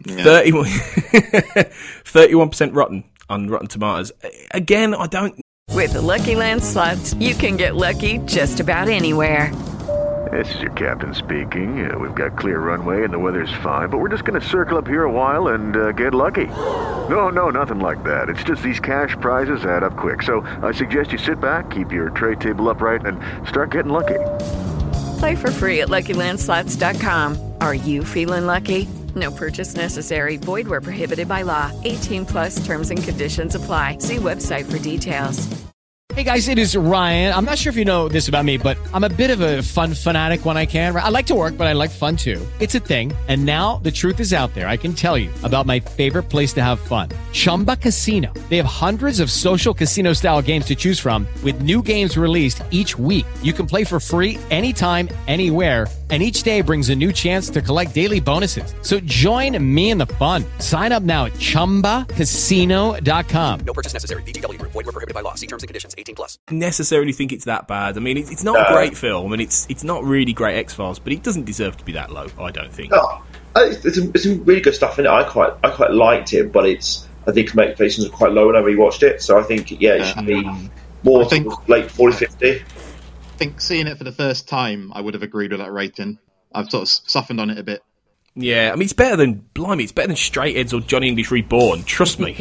31% rotten on Rotten Tomatoes. Again, I don't. With the Lucky Land Slots, you can get lucky just about anywhere. This is your captain speaking. We've got clear runway and the weather's fine, but we're just going to circle up here a while and get lucky. No, nothing like that. It's just these cash prizes add up quick. So I suggest you sit back, keep your tray table upright, and start getting lucky. Play for free at LuckyLandSlots.com. Are you feeling lucky? No purchase necessary. Void where prohibited by law. 18+ terms and conditions apply. See website for details. Hey guys, it is Ryan. I'm not sure if you know this about me, but I'm a bit of a fun fanatic when I can. I like to work, but I like fun too. It's a thing. And now the truth is out there. I can tell you about my favorite place to have fun. Chumba Casino. They have hundreds of social casino style games to choose from with new games released each week. You can play for free anytime, anywhere. And each day brings a new chance to collect daily bonuses. So join me in the fun. Sign up now at ChumbaCasino.com. No purchase necessary. VGW Group. Void where prohibited by law. See terms and conditions. 18+. Necessarily think it's that bad. I mean, it's not a great film, and it's not really great X-Files, but it doesn't deserve to be that low. I don't think. No, it's some really good stuff in it. I quite liked it, but I think expectations are quite low when I rewatched it. So I think it should be more late 40-50. I think seeing it for the first time, I would have agreed with that rating. I've sort of softened on it a bit. Yeah, I mean, it's better than Straight Heads or Johnny English Reborn. Trust me.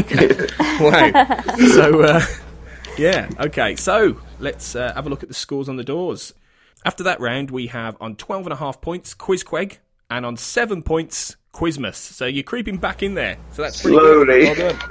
Wow. So, yeah, okay. So let's have a look at the scores on the doors. After that round, we have on 12.5 points Quizqueg, and on 7 points Quizmas. So you're creeping back in there. So that's pretty slowly. Good. Well done.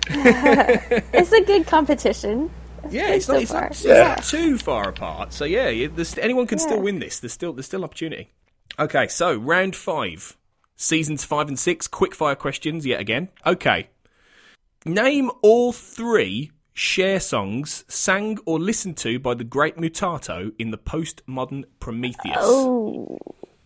It's a good competition. It's not too far apart. So yeah, anyone can still win this. There's still opportunity. Okay, so round 5, seasons 5 and 6, quickfire questions yet again. Okay, name all 3 Cher songs sang or listened to by the Great Mutato in the postmodern Prometheus. Oh,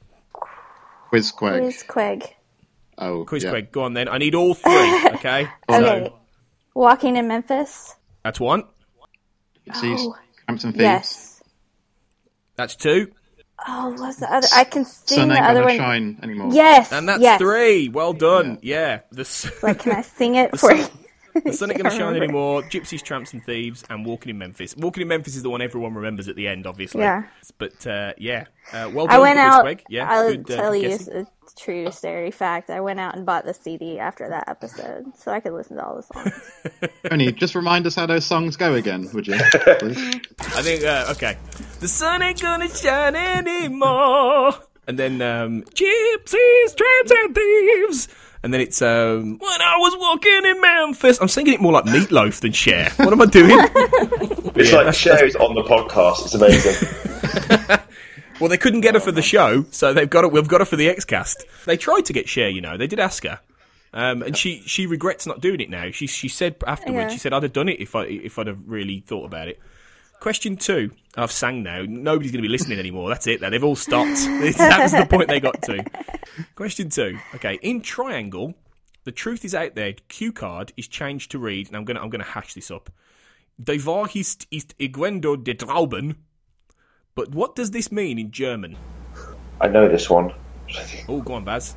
Quizqueg. Oh, Quizqueg. Go on then. I need all 3. Okay. Okay. Walking in Memphis. That's 1. Cramps and Thieves. Yes. That's 2. Oh, what's the other? I can sing Sun the Ain't other Gonna one. Shine anymore. Yes. And that's 3. Well done. Yeah. Like, can I sing it for you? The Sun Ain't Gonna Shine Anymore, Gypsies, Tramps and Thieves, and Walking in Memphis. Walking in Memphis is the one everyone remembers at the end, obviously. Yeah. But, well done. I went out, Yeah, I'll good, tell you guessing. a true story fact. I went out and bought the CD after that episode, so I could listen to all the songs. Tony, just remind us how those songs go again, would you? Please? I think, okay. The sun ain't gonna shine anymore. And then, Gypsies, Tramps and Thieves. And then it's, when I was walking in Memphis. I'm singing it more like Meatloaf than Cher. What am I doing? It's like Cher is on the podcast. It's amazing. Well, they couldn't get her for the show, so we've got her for the X-Cast. They tried to get Cher, they did ask her. And she regrets not doing it now. She said afterwards, she said, I'd have done it if I'd have really thought about it. Question 2. I've sang now. Nobody's going to be listening anymore. That's it. They've all stopped. That was the point they got to. Question 2. Okay. In Triangle, the truth is out there. Cue card is changed to read, and I'm going to hash this up. Die Wahrheit ist irgendwo der Trauben. But what does this mean in German? I know this one. Oh, go on, Baz.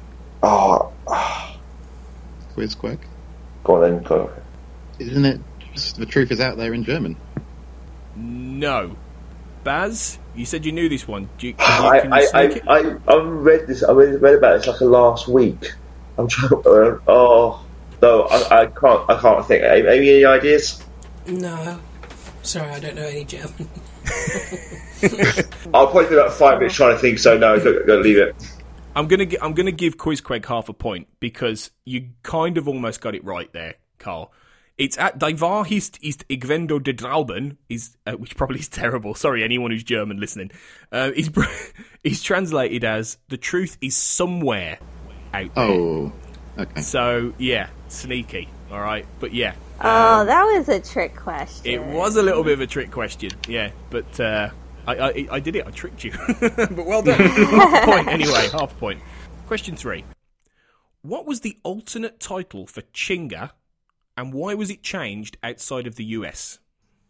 Quizqueg. Go on then. Go on. Isn't it just the truth is out there in German? No. Baz, you said you knew this one. Can you I read this. I read about this like last week. I'm trying. No, I can't think. Any ideas? No. Sorry, I don't know any German. I'll probably do about 5 minutes trying to think. So no, go leave it. I'm gonna give Quizqueg half a point because you kind of almost got it right there, Carl. It's at Die Wahrheit ist irgendwo da drauben, which probably is terrible. Sorry, anyone who's German listening. Is translated as the truth is somewhere out there. Oh, okay. So yeah, sneaky. All right, but yeah. That was a trick question. It was a little bit of a trick question, yeah. But I did it. I tricked you. But well done. Half a point anyway. Half a point. Question 3. What was the alternate title for Chinga? And why was it changed outside of the US?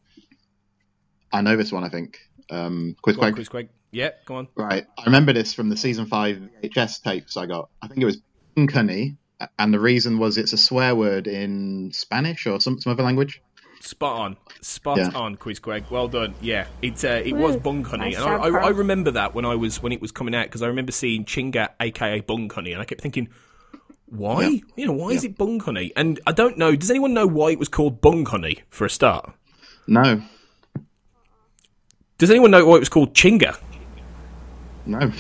I know this one, I think. Quizqueg. Yeah, go on. Right. I remember this from the Season 5 VHS tapes I got. I think it was Buncunny, and the reason was it's a swear word in Spanish or some other language. Spot on, Quizqueg. Well done. Yeah, it was Buncunny, and I remember that when it was coming out because I remember seeing Chinga, aka Buncunny, and I kept thinking, why? Yeah. Why is it Buncunny? And I don't know. Does anyone know why it was called Buncunny for a start? No. Does anyone know why it was called Chinga? No.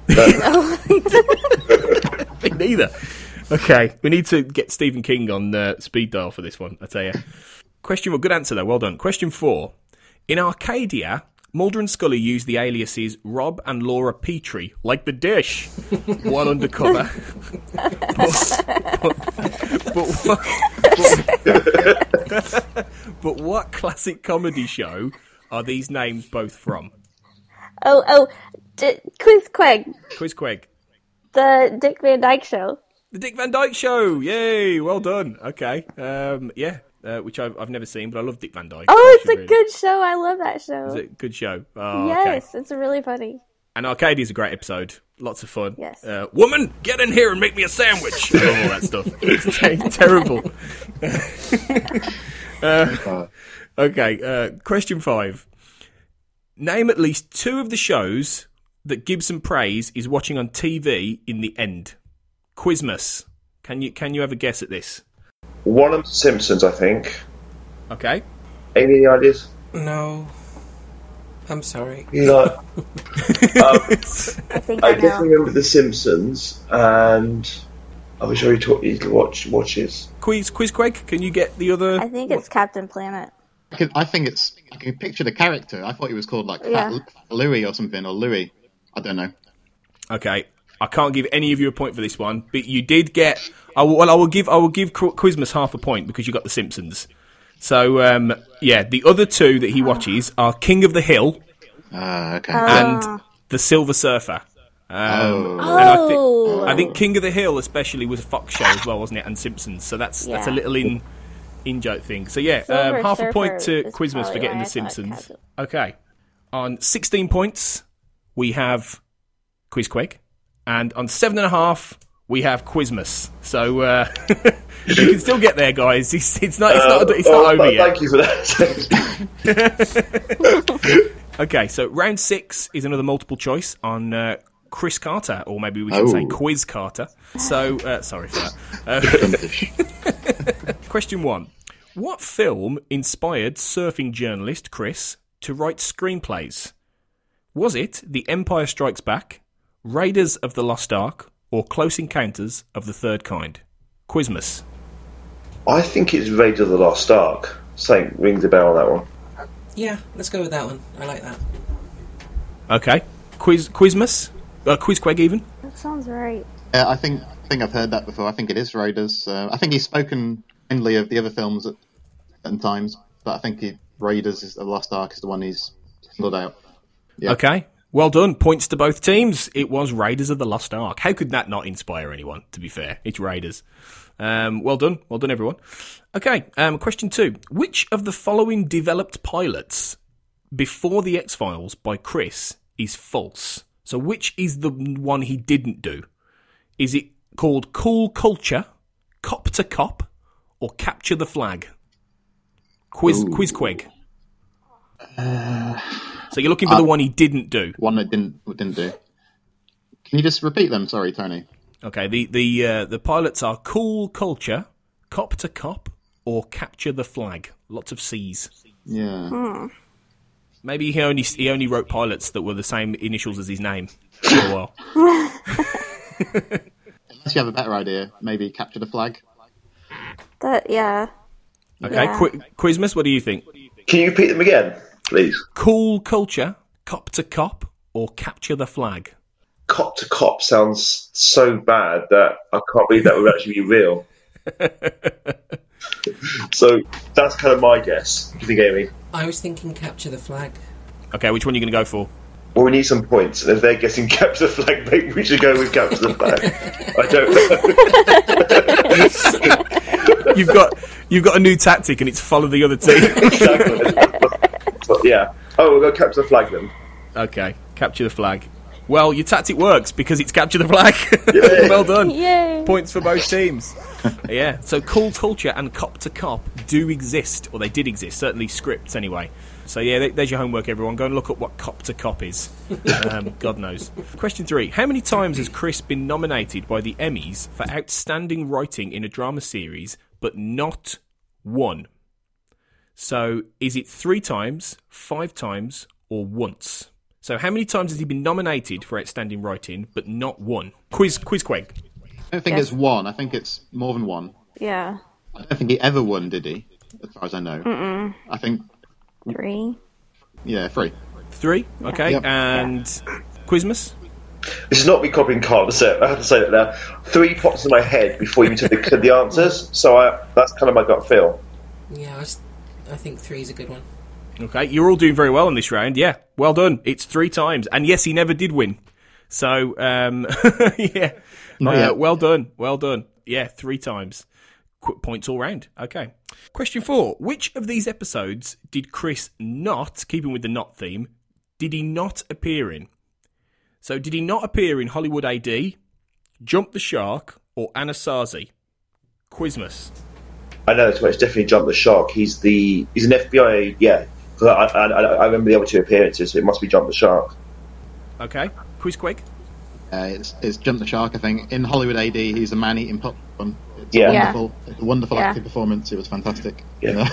Me neither. Okay, we need to get Stephen King on speed dial for this one, I tell you. Question 4, good answer though, well done. Question 4. In Arcadia, Mulder and Scully use the aliases Rob and Laura Petrie, like the dish, while undercover. But what classic comedy show are these names both from? Quizqueg. The Dick Van Dyke Show. The Dick Van Dyke Show! Yay! Well done. Okay. Which I've never seen, but I love Dick Van Dyke. Oh, it's a good show. I love that show. Is it a good show? Oh, yes, okay. It's really funny. And Arcadia's a great episode. Lots of fun. Yes. Woman, get in here and make me a sandwich! All that stuff. It's terrible. Okay, question 5. Name at least 2 of the shows that Gibson Praise is watching on TV in the end. Quizmas. Can you have a guess at this? One of the Simpsons, I think. Okay. Any ideas? No. I'm sorry. I think I know. definitely remember the Simpsons, and I was sure you watches. Quizqueg, can you get the other? I think it's Captain Planet. I can picture the character. I thought he was called like Fat Louie or something, or Louie. I don't know. Okay, I can't give any of you a point for this one, but you did get. I will give Quizmas half a point because you got the Simpsons. So the other 2 that he watches are King of the Hill, and The Silver Surfer. And I think King of the Hill especially was a Fox show as well, wasn't it? And Simpsons. So that's a little in-joke thing. So yeah, half a point to Quizmas for getting the Simpsons. Okay, on 16 points we have Quizqueg, and on 7.5 we have Quizmas. So you can still get there, guys. It's not over yet. Thank you for that. Okay, so round 6 is another multiple choice on Chris Carter, or maybe we should say Quiz Carter. So sorry for that. Question 1: what film inspired surfing journalist Chris to write screenplays? Was it The Empire Strikes Back, Raiders of the Lost Ark, or Close Encounters of the Third Kind? Quizmas. I think it's Raiders of the Lost Ark. Same rings a bell on that one. Yeah, let's go with that one. I like that. Okay. Quizmas? Quizqueg even? That sounds right. I think I've heard that before. I think it is Raiders. I think he's spoken kindly of the other films at certain times, but I think Raiders is the Lost Ark is the one he's singled out. Yeah. Okay. Well done. Points to both teams. It was Raiders of the Lost Ark. How could that not inspire anyone, to be fair? It's Raiders. Well done. Well done, everyone. Okay, question 2. Which of the following developed pilots before The X-Files by Chris is false? So which is the one he didn't do? Is it called Cool Culture, Cop to Cop, or Capture the Flag? Quizqueg. So you're looking for the one he didn't do. One that didn't do. Can you just repeat them? Sorry, Tony. Okay, the pilots are Cool Culture, Cop to Cop, or Capture the Flag. Lots of C's. Yeah. Maybe he only wrote pilots that were the same initials as his name for a while. Unless you have a better idea, maybe capture the flag. Yeah. Okay, Yeah. Quizmas, what do you think? Can you repeat them again, please? Cool culture, cop to cop, or capture the flag? Cop to cop sounds so bad that I can't believe that would actually be real. So that's kind of my guess. What do you think, Amy? I was thinking capture the flag. Okay, which one are you going to go for? Well, we need some points, and if they're guessing capture the flag, maybe we should go with capture the flag. I don't know. You've got a new tactic, and it's follow the other team. Exactly. But, yeah. Oh, we'll go capture the flag then. Okay, capture the flag. Well, your tactic works because it's capture the flag. Well done. Yay. Points for both teams. Yeah, so cool culture and cop to cop do exist, or they did exist, certainly scripts anyway. So yeah, there's your homework, everyone. Go and look up what cop to cop is. God knows. Question 3. How many times has Chris been nominated by the Emmys for outstanding writing in a drama series, but not won? So is it 3 times, 5 times, or once? So how many times has he been nominated for outstanding writing, but not won? Quiz Queg. I don't think it's one. I think it's more than one. Yeah. I don't think he ever won, did he? As far as I know. Mm-mm. I think... 3. Yeah, 3. 3? Okay. Yep. And Quizmas? This is not me copying Carl, so I have to say that now. 3 pops in my head before you took the answers, so that's kind of my gut feel. Yeah, I think 3 is a good one. Okay, you're all doing very well in this round. Yeah, well done. It's 3 times. And yes, he never did win. So, yeah. Not yet. Well done. Well done. Yeah, 3 times. Points all round. Okay. Question 4. Which of these episodes did Chris not, keeping with the not theme, did he not appear in? So, did he not appear in Hollywood AD, Jump the Shark, or Anasazi? Quizmas. I know it's definitely Jump the Shark. He's an FBI, yeah. I remember the other 2 appearances, so it must be Jump the Shark. Okay. Quiz Quake? It's Jump the Shark, I think. In Hollywood AD, he's a man-eating popcorn. It's a wonderful acting performance. It was fantastic. Yeah.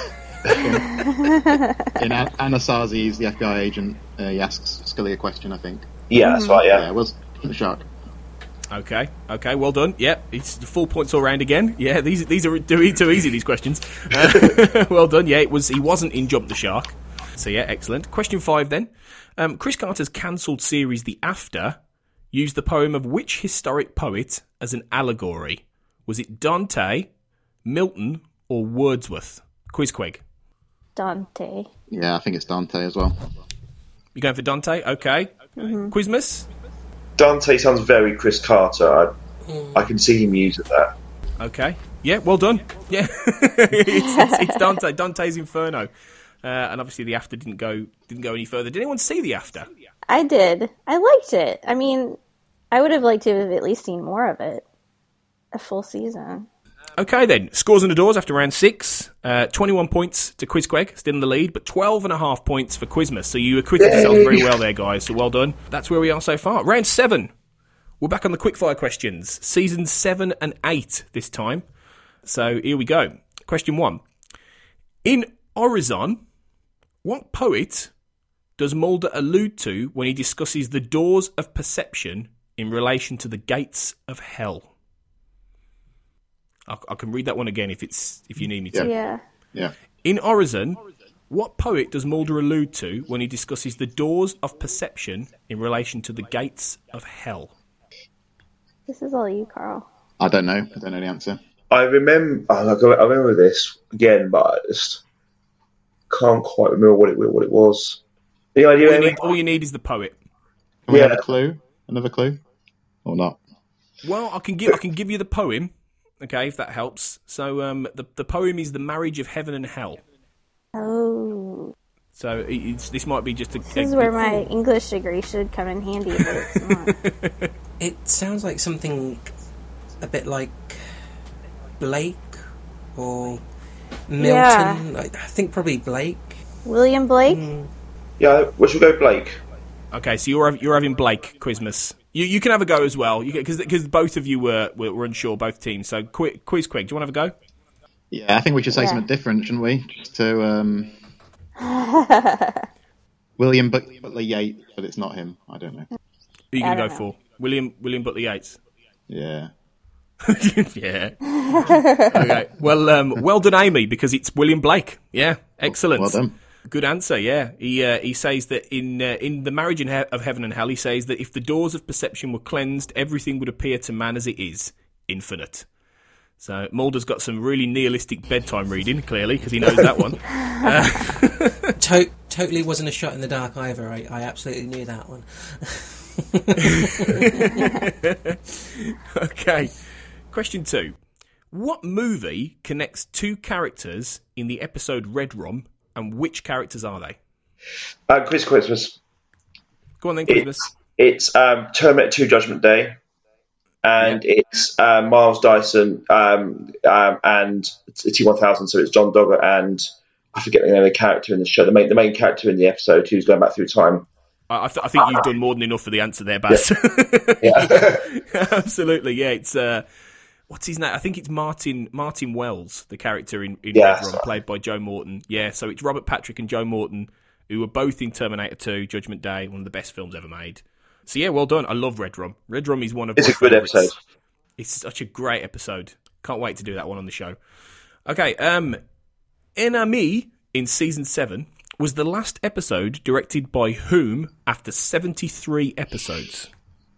In Anasazi, he's the FBI agent. He asks Scully a question, I think. Yeah, that's right, yeah. Yeah, it was Jump the Shark. Okay, well done. Yep, it's full points all round again. Yeah, these are too easy, these questions. Well done. Yeah, he wasn't in Jump the Shark. So yeah, excellent. Question 5 then. Chris Carter's cancelled series The After used the poem of which historic poet as an allegory? Was it Dante, Milton, or Wordsworth? Quiz Quig. Dante. Yeah, I think it's Dante as well. You going for Dante? Okay. Mm-hmm. Quizmas? Dante sounds very Chris Carter. I can see him use that. Okay. Yeah, well done. Yeah. it's Dante. Dante's Inferno. And obviously The After didn't go any further. Did anyone see The After? I did. I liked it. I mean, I would have liked to have at least seen more of it. A full season. Okay then, scores on the doors after round 6. 21 points to Quizqueg, still in the lead, but 12.5 points for Quizmas. So you acquitted yourselves very well there, guys, so well done. That's where we are so far. Round 7. We're back on the quickfire questions. Seasons 7 and 8 this time. So here we go. Question 1. In Horizon, what poet does Mulder allude to when he discusses the doors of perception in relation to the gates of hell? I can read that one again if you need me to. Yeah. In Horizon, what poet does Mulder allude to when he discusses the doors of perception in relation to the gates of hell? This is all you, Carl. I don't know. I don't know the answer. I remember this again, but I just can't quite remember what it was. The idea. All you need is the poet. Can we have a clue? Another clue, or not? Well, I can give you the poem. Okay, if that helps. So the poem is The Marriage of Heaven and Hell. Oh. So this might be just a... This is where my English degree should come in handy, but it's not. It sounds like something a bit like Blake or Milton. Yeah. I think probably Blake. William Blake? Yeah, we should go Blake. Okay, so you're having Blake, Quizmas. You can have a go as well, because both of you were unsure, both teams. So, Quiz Quig, do you want to have a go? Yeah, I think we should say something different, shouldn't we? Just to William Butler Yeats, but it's not him. I don't know. Who are you going to go for? William Butler Yeats? Yeah. Yeah. Okay. Well done, Amy, because it's William Blake. Yeah. Excellent. Well done. Good answer. Yeah. He says that in The Marriage of Heaven and Hell, he says that if the doors of perception were cleansed, everything would appear to man as it is, infinite. So Mulder's got some really nihilistic bedtime reading, clearly, because he knows that one. Totally wasn't a shot in the dark either. I absolutely knew that one. Okay. Question 2. What movie connects two characters in the episode Red Rum, and which characters are they? Christmas. Go on then, Christmas. It's Terminator 2 Judgment Day. And it's Miles Dyson and T-1000, so it's John Dogger and I forget the name of the character in the show, the main character in the episode who's going back through time. I think you've done more than enough for the answer there, Baz. Yeah. Absolutely, yeah. It's what's his name? I think it's Martin Wells, the character in Red Rum, played by Joe Morton. Yeah, so it's Robert Patrick and Joe Morton, who were both in Terminator 2, Judgment Day, one of the best films ever made. So yeah, well done. I love Red Rum. Red Rum is one of my favourites. It's a good episode. It's such a great episode. Can't wait to do that one on the show. Okay, Enemy in Season 7 was the last episode directed by whom after 73 episodes?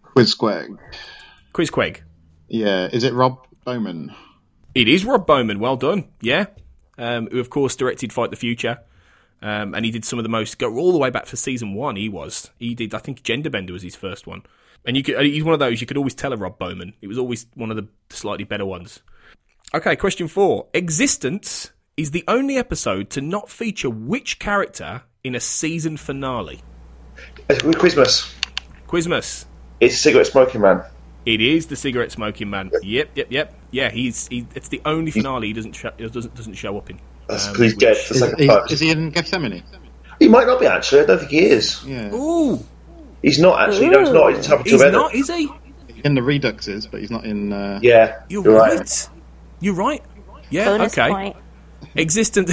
Quizqueg. Yeah, is it Rob Bowman? It is Rob Bowman, well done, yeah. Who, of course, directed Fight the Future. And he did some of the most, go all the way back for Season 1, he did, I think Genderbender was his first one. And he's one of those, you could always tell a Rob Bowman. It was always one of the slightly better ones. Okay, question 4. Existence is the only episode to not feature which character in a season finale? Quizmas. It's Cigarette Smoking Man. It is the Cigarette Smoking Man. Yep. Yeah, it's the only finale he doesn't show up in. That's because he's dead for the second time. Is he in Gethsemane? He might not be, actually. I don't think he is. Yeah. Ooh. He's not, actually. No, he's not. He's not, is he? In the Reduxes, but he's not in... Yeah. You're right. You're right. Yeah, Bonus okay. point. Existence.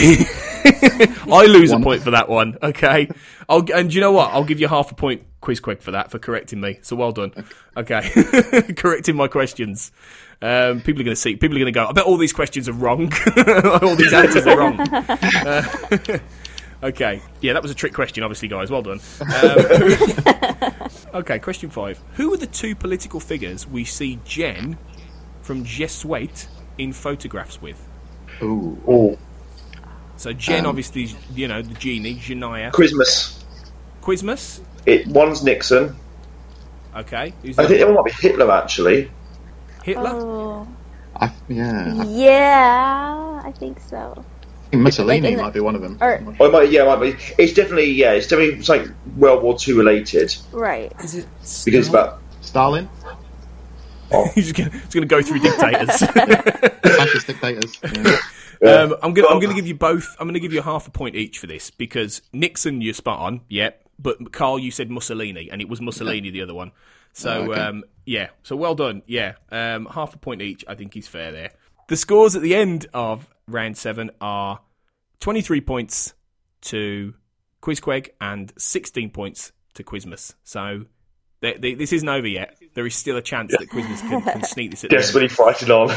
I lose a point for that one, okay? And you know what? I'll give you half a point, Quizqueg, for that, for correcting me. So well done. Okay. Correcting my questions. People are going to go, I bet all these questions are wrong. All these answers are wrong. Okay. Yeah, that was a trick question, obviously, guys. Well done. Okay, question 5. Who are the two political figures we see Jen from Jesuit in photographs with? Ooh. So Jen, obviously, the genie, Janaya. Quizmas. Quizmas? One's Nixon. Okay. I think it might be Hitler, actually. Hitler? Oh. Yeah, I think so. I think Mussolini might be one of them. It might be. It's definitely something World War II related. Right. Is it because about Stalin? Oh. He's going to go through dictators. Fascist dictators. Yeah. I'm going to give you both. I'm going to give you half a point each for this because Nixon, you're spot on. Yeah, but Carl, you said Mussolini, and it was Mussolini the other one. So yeah. So well done. Yeah, half a point each. I think is fair there. The scores at the end of round 7 are 23 points to Quizqueg and 16 points to Quizmas. So this isn't over yet. There is still a chance that Quizmas can sneak this at the end. Desperately fighting on.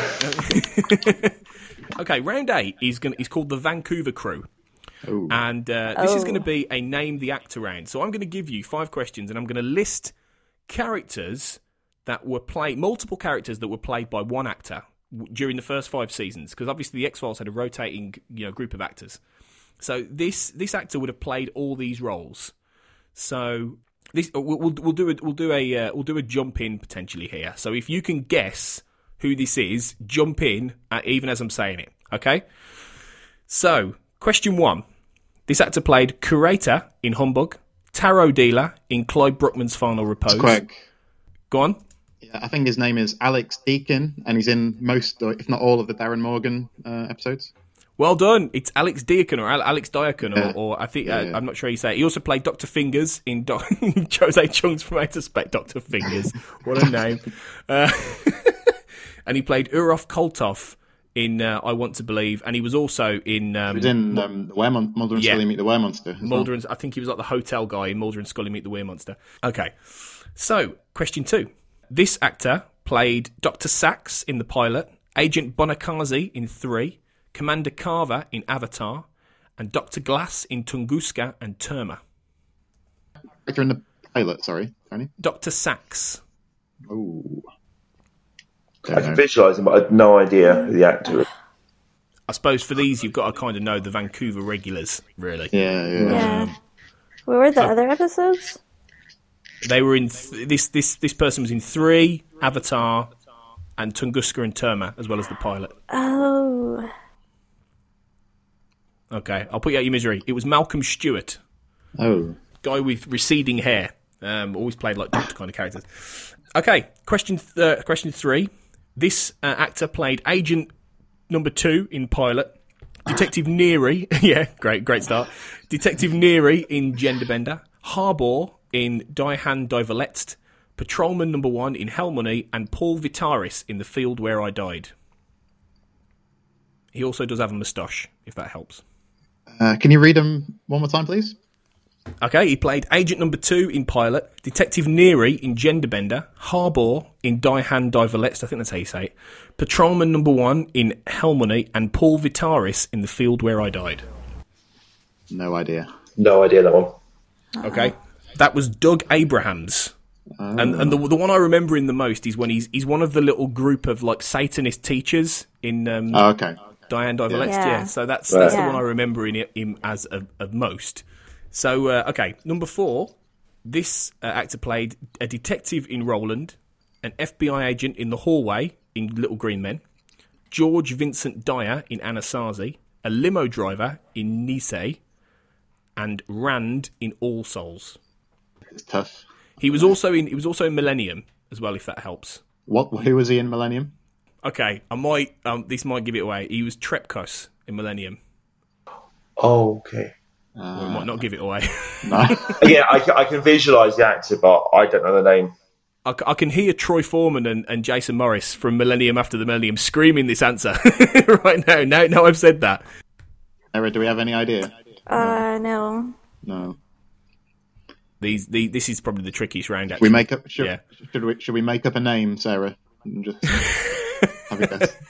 Okay, round 8 is called the Vancouver Crew. Ooh. And this is going to be a Name the Actor round. So I'm going to give you 5 questions and I'm going to list characters that were multiple characters that were played by one actor during the first 5 seasons, because obviously the X-Files had a rotating group of actors. So this actor would have played all these roles. So this we'll do a jump in potentially here. So if you can guess who this is, jump in even as I'm saying it. Okay. So question 1: this actor played curator in Humbug, tarot dealer in Clyde Bruckman's Final Repose. Queg. Go on. Yeah, I think his name is Alex Deakin, and he's in most, if not all, of the Darren Morgan episodes. Well done. It's Alex Deakin or Alex Diakon, or I think I'm not sure you say it. He also played Dr. Fingers in Jose Chung's From Outer Space. Dr. Fingers, what a name! And he played Urov Koltov in I Want to Believe, and he was also in. He was in Mulder and Scully Meet the Weremonster. Mulder and I think he was like the hotel guy in Mulder and Scully Meet the Weremonster. Okay, so question 2. This actor played Dr. Sax in the pilot, Agent Bonakazi in 3, Commander Carver in Avatar, and Dr. Glass in Tunguska and Terma. Actor in the pilot, sorry, Tony? Dr. Sax. Oh. I can visualise him, but I have no idea who the actor is. I suppose for these, you've got to kind of know the Vancouver regulars, really. Yeah. What were the other episodes? They were in this person was in 3, Avatar, and Tunguska and Terma, as well as the pilot. Oh. Okay, I'll put you out your misery. It was Malcolm Stewart. Oh. Guy with receding hair. Always played like doctor kind of characters. Okay, question 3. This actor played Agent number 2 in pilot. Detective Neary. Yeah, great start. Detective Neary in Genderbender. Harbour in Die Hand Die Verletzt. Patrolman number 1 in Hell Money. And Paul Vitaris in The Field Where I Died. He also does have a moustache, if that helps. Can you read them one more time, please? Okay, he played Agent number 2 in pilot. Detective Neary in Genderbender. Harbour in Die Hand Die Verletzt. I think that's how you say it. Patrolman number 1 in Hell Money. And Paul Vitaris in The Field Where I Died. No idea. No idea, that one. Okay. That was Doug Abrahams. And the one I remember in the most is when he's one of the little group of like Satanist teachers in okay. Diane Die Verletzt. Yeah. So that's the one I remember in him as of most. So okay, number 4. This actor played a detective in Roland, an FBI agent in The Hallway in Little Green Men, George Vincent Dyer in Anasazi, a limo driver in Nisei, and Rand in All Souls. It's tough. He was also in Millennium as well, if that helps. Who was he in Millennium? Okay, I might. This might give it away. He was Trepkos in Millennium. Oh, okay. Well, it might not give it away. No. Yeah, I can visualise the actor, but I don't know the name. I can hear Troy Foreman and Jason Morris from Millennium After the Millennium screaming this answer right now. Now I've said that. Sarah, do we have any idea? No. No. This is probably the trickiest round. Actually, Should we make up a name, Sarah? And just have it best.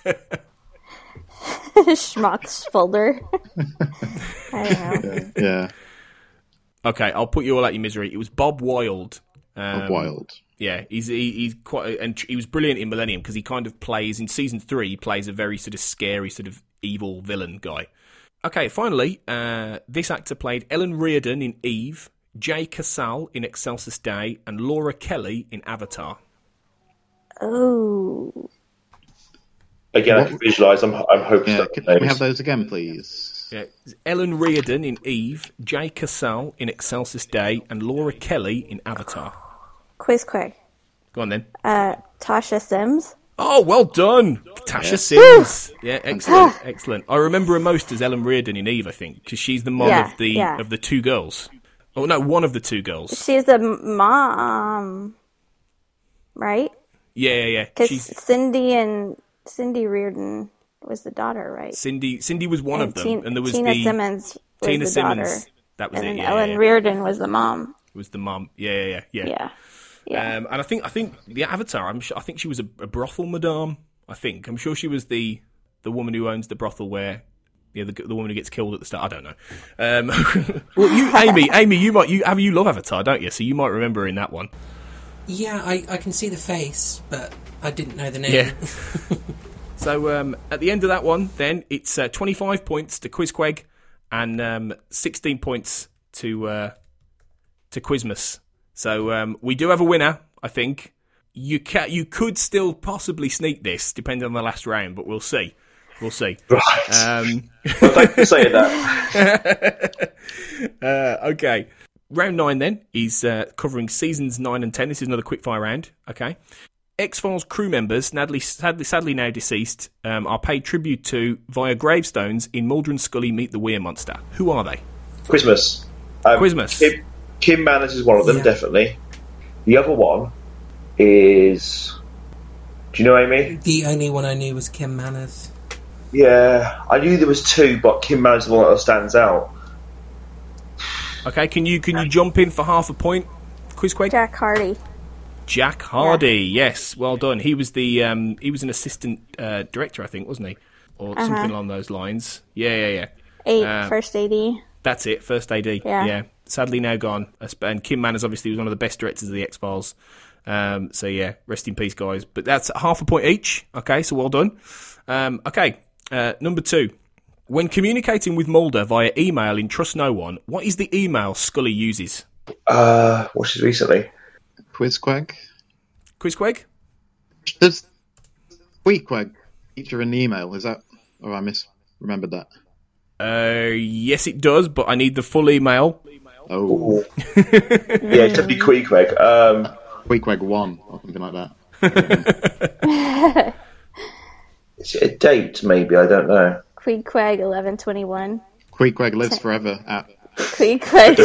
Schmucks folder. I don't know. Yeah. Okay, I'll put you all out your misery. It was Bob Wilde. Bob Wilde. Yeah, he's quite, and he was brilliant in Millennium because he kind of plays in season 3. He plays a very sort of scary, sort of evil villain guy. Okay, finally, this actor played Ellen Reardon in Eve, Jay Casal in Excelsis Day, and Laura Kelly in Avatar. Oh. Again, I can visualise. I'm hoping. Yeah, can we have those again, please? Yeah, Ellen Reardon in Eve, Jay Casal in Excelsis Day, and Laura Kelly in Avatar. Quiz quick. Go on then. Tasha Sims. Oh, well done, Tasha Sims. Yeah, excellent. I remember her most as Ellen Reardon in Eve, I think, because she's the mom of the 2 girls. Oh no, one of the 2 girls. She's the mom, right? Yeah. Because Cindy Reardon was the daughter, right? Cindy was one of them, and there was Tina Simmons. Tina the Simmons. Daughter. That was and it. Then Ellen Reardon was the mom. Was the mom? Yeah. Yeah. And I think the Avatar. I think she was a brothel madame. I'm sure she was the woman who owns the brothel where the woman who gets killed at the start. I don't know. Well, Amy, you love Avatar, don't you? So you might remember her in that one. Yeah, I can see the face, but I didn't know the name. Yeah. So at the end of that one, then it's 25 points to Quizqueg and 16 points to Quizmas. So we do have a winner, I think. You could still possibly sneak this, depending on the last round, but we'll see. Right. Well, thanks for saying that. Okay. Round 9 then is covering seasons 9 and 10. This is another quickfire round. Okay. X-Files crew members, sadly now deceased, are paid tribute to via gravestones in Mulder and Scully Meet the Weir Monster. Who are they? Quizmas. Quizmas. Kim Manners is one of them, definitely. The other one is... Do you know Amy? The only one I knew was Kim Manners. Yeah, I knew there was 2, but Kim Manners is the one that stands out. Okay, can you jump in for half a point, Quizqueg? Jack Hardy. Jack Hardy, yes, well done. He was he was an assistant director, I think, wasn't he, or something along those lines? Yeah. First AD. That's it, first AD. Yeah. Sadly now gone. And Kim Manners obviously was one of the best directors of the X-Files. So yeah, rest in peace, guys. But that's half a point each. Okay, so well done. Number 2. When communicating with Mulder via email in Trust No One, what is the email Scully uses? Watched it recently. Quizquag? Does Quizquag feature in the email? Is that... Oh, I misremembered that. Yes, it does, but I need the full email. Oh. Yeah, it's definitely Quizquag. Quizquag 1 or something like that. Is it a date, maybe? I don't know. Queequeg 1121. Quizquag lives forever at... Queequeg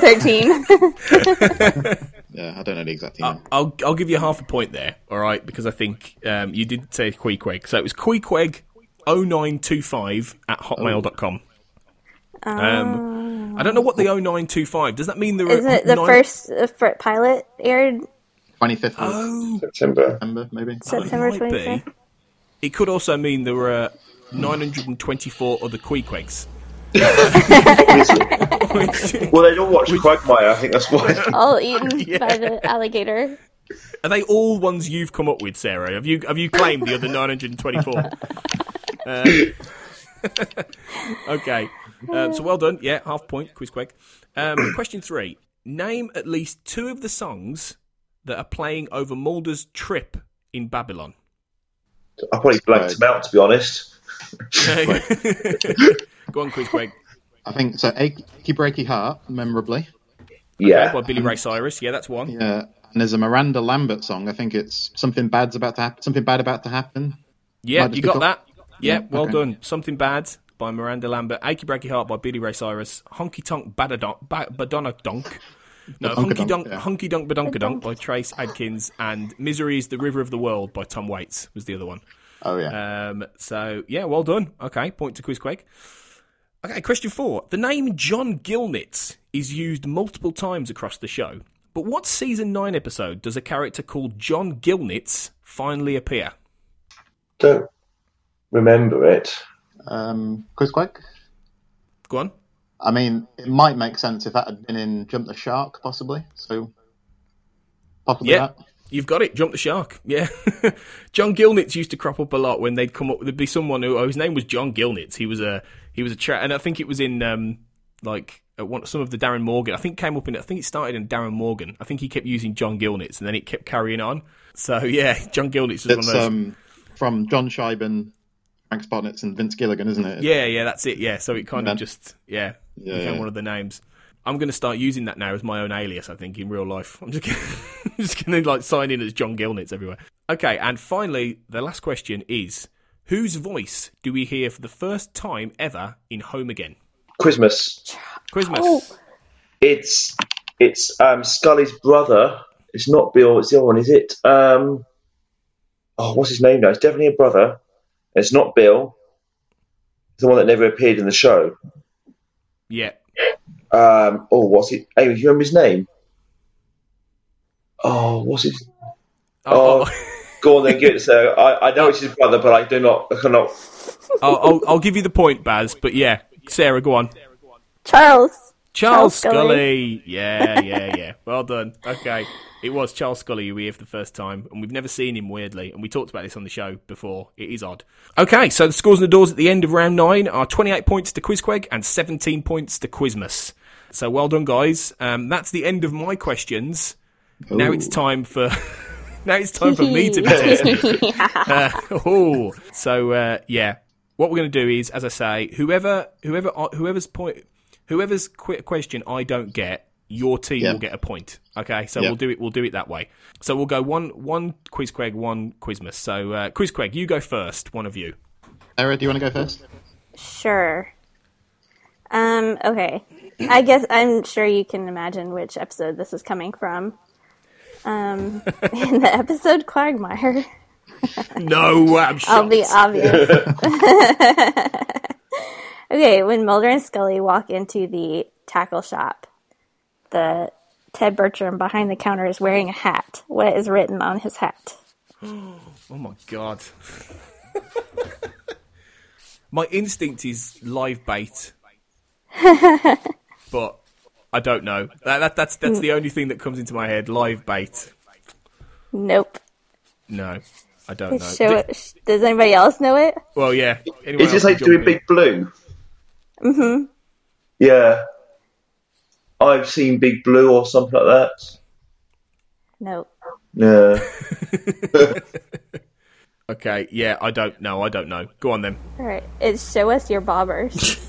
1013. Yeah, I don't know the exact email. I'll give you half a point there, all right? Because I think you did say Queequeg. So it was Queequeg0925 at hotmail.com. I don't know what the 0925... Does that mean there Isn't it the first pilot aired? 25th of September, maybe. September 25th. It could also mean there were 924 other Queequegs. Well, they don't watch Quagmire, I think that's why. All eaten by the alligator. Are they all ones you've come up with, Sarah? Have you claimed the other 924? Okay. So well done. Yeah, half point, Quizqueg. Question 3. Name at least 2 of the songs that are playing over Mulder's trip in Babylon. I probably blanked them out, to be honest. Go on, Quizqueg. I think so. Achy Breaky Heart, memorably. Yeah. Okay, by Billy Ray Cyrus. Yeah, that's one. Yeah. And there's a Miranda Lambert song. I think it's Something Bad's About to Happen. Something Bad About to Happen. Yeah, you got that. Yeah, well done. Something Bad by Miranda Lambert. Achy Breaky Heart by Billy Ray Cyrus. Honky Tonk Badonka Donk. No, Honky Dunk Badonka Donk by Trace Adkins. And Misery is the River of the World by Tom Waits was the other one. Oh, yeah. So, yeah, well done. Okay, point to Quizqueg. Okay, question 4. The name John Gilnitz is used multiple times across the show. But what season 9 episode does a character called John Gilnitz finally appear? Don't remember it. Quizqueg? Go on. I mean, it might make sense if that had been in Jump the Shark, possibly. So, possibly that. You've got it. Jump the Shark. Yeah. John Gilnitz used to crop up a lot when they'd come up. There'd be someone whose name was John Gilnitz. He was a chat, and I think it was in some of the Darren Morgan. I think it came up in. I think it started in Darren Morgan. I think he kept using John Gilnitz, and then it kept carrying on. So yeah, John Gilnitz was one of those. From John Scheiben, Frank Spotnitz, and Vince Gilligan, isn't it? Yeah, that's it. Yeah, so it kind of just became one of the names. I'm going to start using that now as my own alias, I think, in real life. I'm just going to sign in as John Gilnitz everywhere. Okay, and finally, the last question is, whose voice do we hear for the first time ever in Home Again? Quizmas. Oh. It's Scully's brother. It's not Bill, it's the other one, is it? What's his name now? It's definitely a brother. It's not Bill. It's the one that never appeared in the show. Yeah. What's it? Amy, do you remember his name? What's his? Go on then, get it. So I know it's his brother, but I cannot. I'll give you the point, Baz. But yeah, Sarah, go on. Charles Scully. Yeah. Well done. Okay. It was Charles Scully who we hear for the first time, and we've never seen him, weirdly, and we talked about this on the show before. It is odd. Okay, so the scores and the doors at the end of round 9 are 28 points to Quizqueg and 17 points to Quizmas. So well done, guys. That's the end of my questions. Ooh. Now it's time for me to be tested. So what we're going to do is, as I say, whoever's question I don't get, your team will get a point. Okay, so we'll do it that way. So we'll go one Quizqueg, one Quizmas. So Quizqueg, you go first, one of you. Sarah, do you want to go first? Sure. Okay. I guess I'm sure you can imagine which episode this is coming from. In the episode Quagmire. No, I'm shocked. I'll be obvious. Okay, when Mulder and Scully walk into the tackle shop, the Ted Bertram behind the counter is wearing a hat. What is written on his hat? Oh my god. My instinct is live bait. But I don't know. That's the only thing that comes into my head. Live bait. Nope. No, I don't know. Does anybody else know it? Well, yeah. Is this like doing Big Blue? Mm-hmm. Yeah. I've seen Big Blue or something like that. Nope. Yeah. Okay, yeah, I don't know. Go on then. All right, it's Show Us Your Bobbers.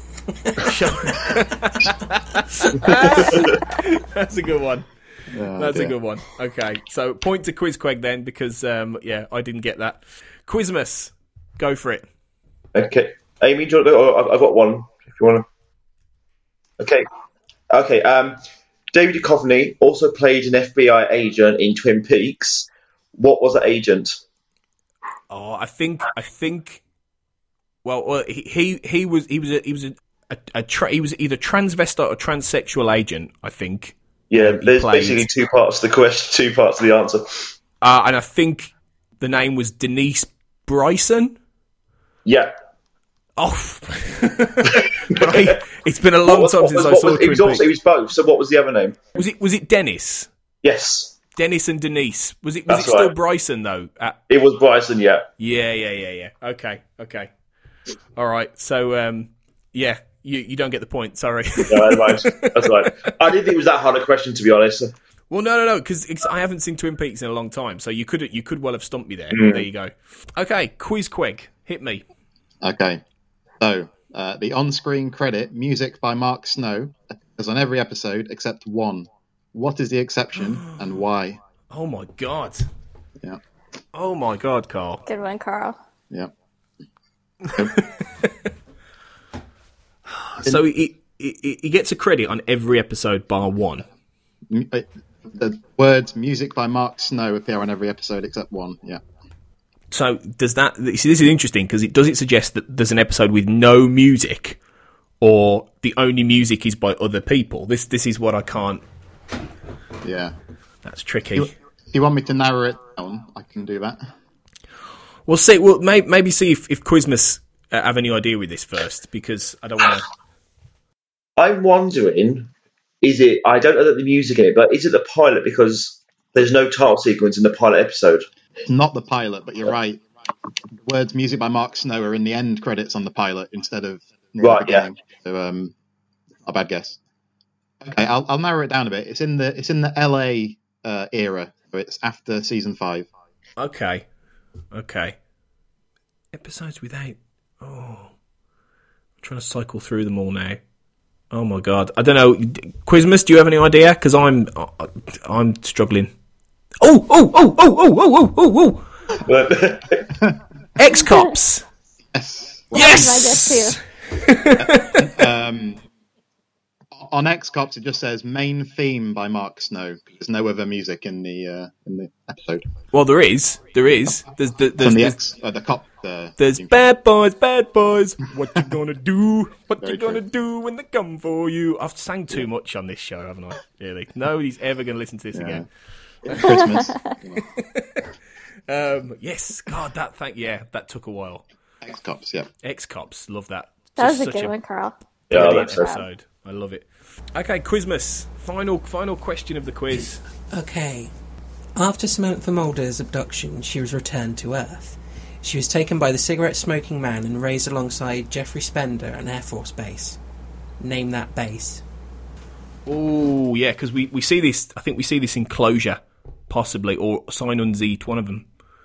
That's a good one. Oh, That's dear. a good one. Okay, so point to Quizqueg then, because I didn't get that. Quizmas, go for it. Okay, Amy, do you want to go? I've got one. If you want to. Okay. David Duchovny also played an FBI agent in Twin Peaks. What was the agent? Oh, I think. Well, he was either transvestite or transsexual agent. I think. Yeah, there's basically two parts of the question, two parts of the answer. And I think the name was Denise Bryson. Yeah. Oh, but it's been a long time since I saw Twin Peaks. It was both. So what was the other name? Was it Dennis? Yes. Dennis and Denise. Was it That's still right. Bryson though? It was Bryson. Yeah. Yeah. Okay. All right. So you don't get the point. Sorry. No, that's right. I didn't think it was that hard a question, to be honest. Well, no, because I haven't seen Twin Peaks in a long time, so you could well have stumped me there. There you go. Okay, Quizqueg, hit me. Okay, so the on-screen credit, music by Mark Snow, is on every episode except one. What is the exception and why? Oh my god. Yeah. Oh my god, Carl. Good one, Carl. Yeah. So he gets a credit on every episode bar one. The words "music by Mark Snow" appear on every episode except one. Yeah. So does that? See, this is interesting because it doesn't suggest that there's an episode with no music, or the only music is by other people. This is what I can't. Yeah. That's tricky. If you want me to narrow it down, I can do that. We'll see. Well, maybe see if Quizmas have any idea with this first, because I don't want to. I'm wondering, I don't know that the music in it, but is it the pilot because there's no title sequence in the pilot episode? Not the pilot, but you're right. The words "music by Mark Snow" are in the end credits on the pilot instead of near the beginning. So, not a bad guess. Okay, I'll narrow it down a bit. It's in the LA era, so it's after season 5. Okay. Episodes without. Oh, I'm trying to cycle through them all now. Oh my god, I don't know. Quizmas, do you have any idea? Because I'm struggling. Oh! X-Cops. Yes. On X-Cops, it just says "main theme" by Mark Snow. There's no other music in the episode. Well, there is. There's the cop. There's bad boys. What you gonna do? What you gonna do when they come for you? I've sang too much on this show, haven't I? Really? Nobody's ever gonna listen to this again. Christmas. Yes. God, that took a while. X-Cops, yeah. X-Cops, love that. That was a good one, Carl. Yeah, Brilliant episode. I love it. Okay, Quizmas. Final question of the quiz. Okay. After Samantha Mulder's abduction, she was returned to Earth. She was taken by the cigarette-smoking man and raised alongside Jeffrey Spender at an Air Force base. Name that base. Oh, yeah, because we see this. I think we see this in Closure, possibly, or Sign Unseat, one of them.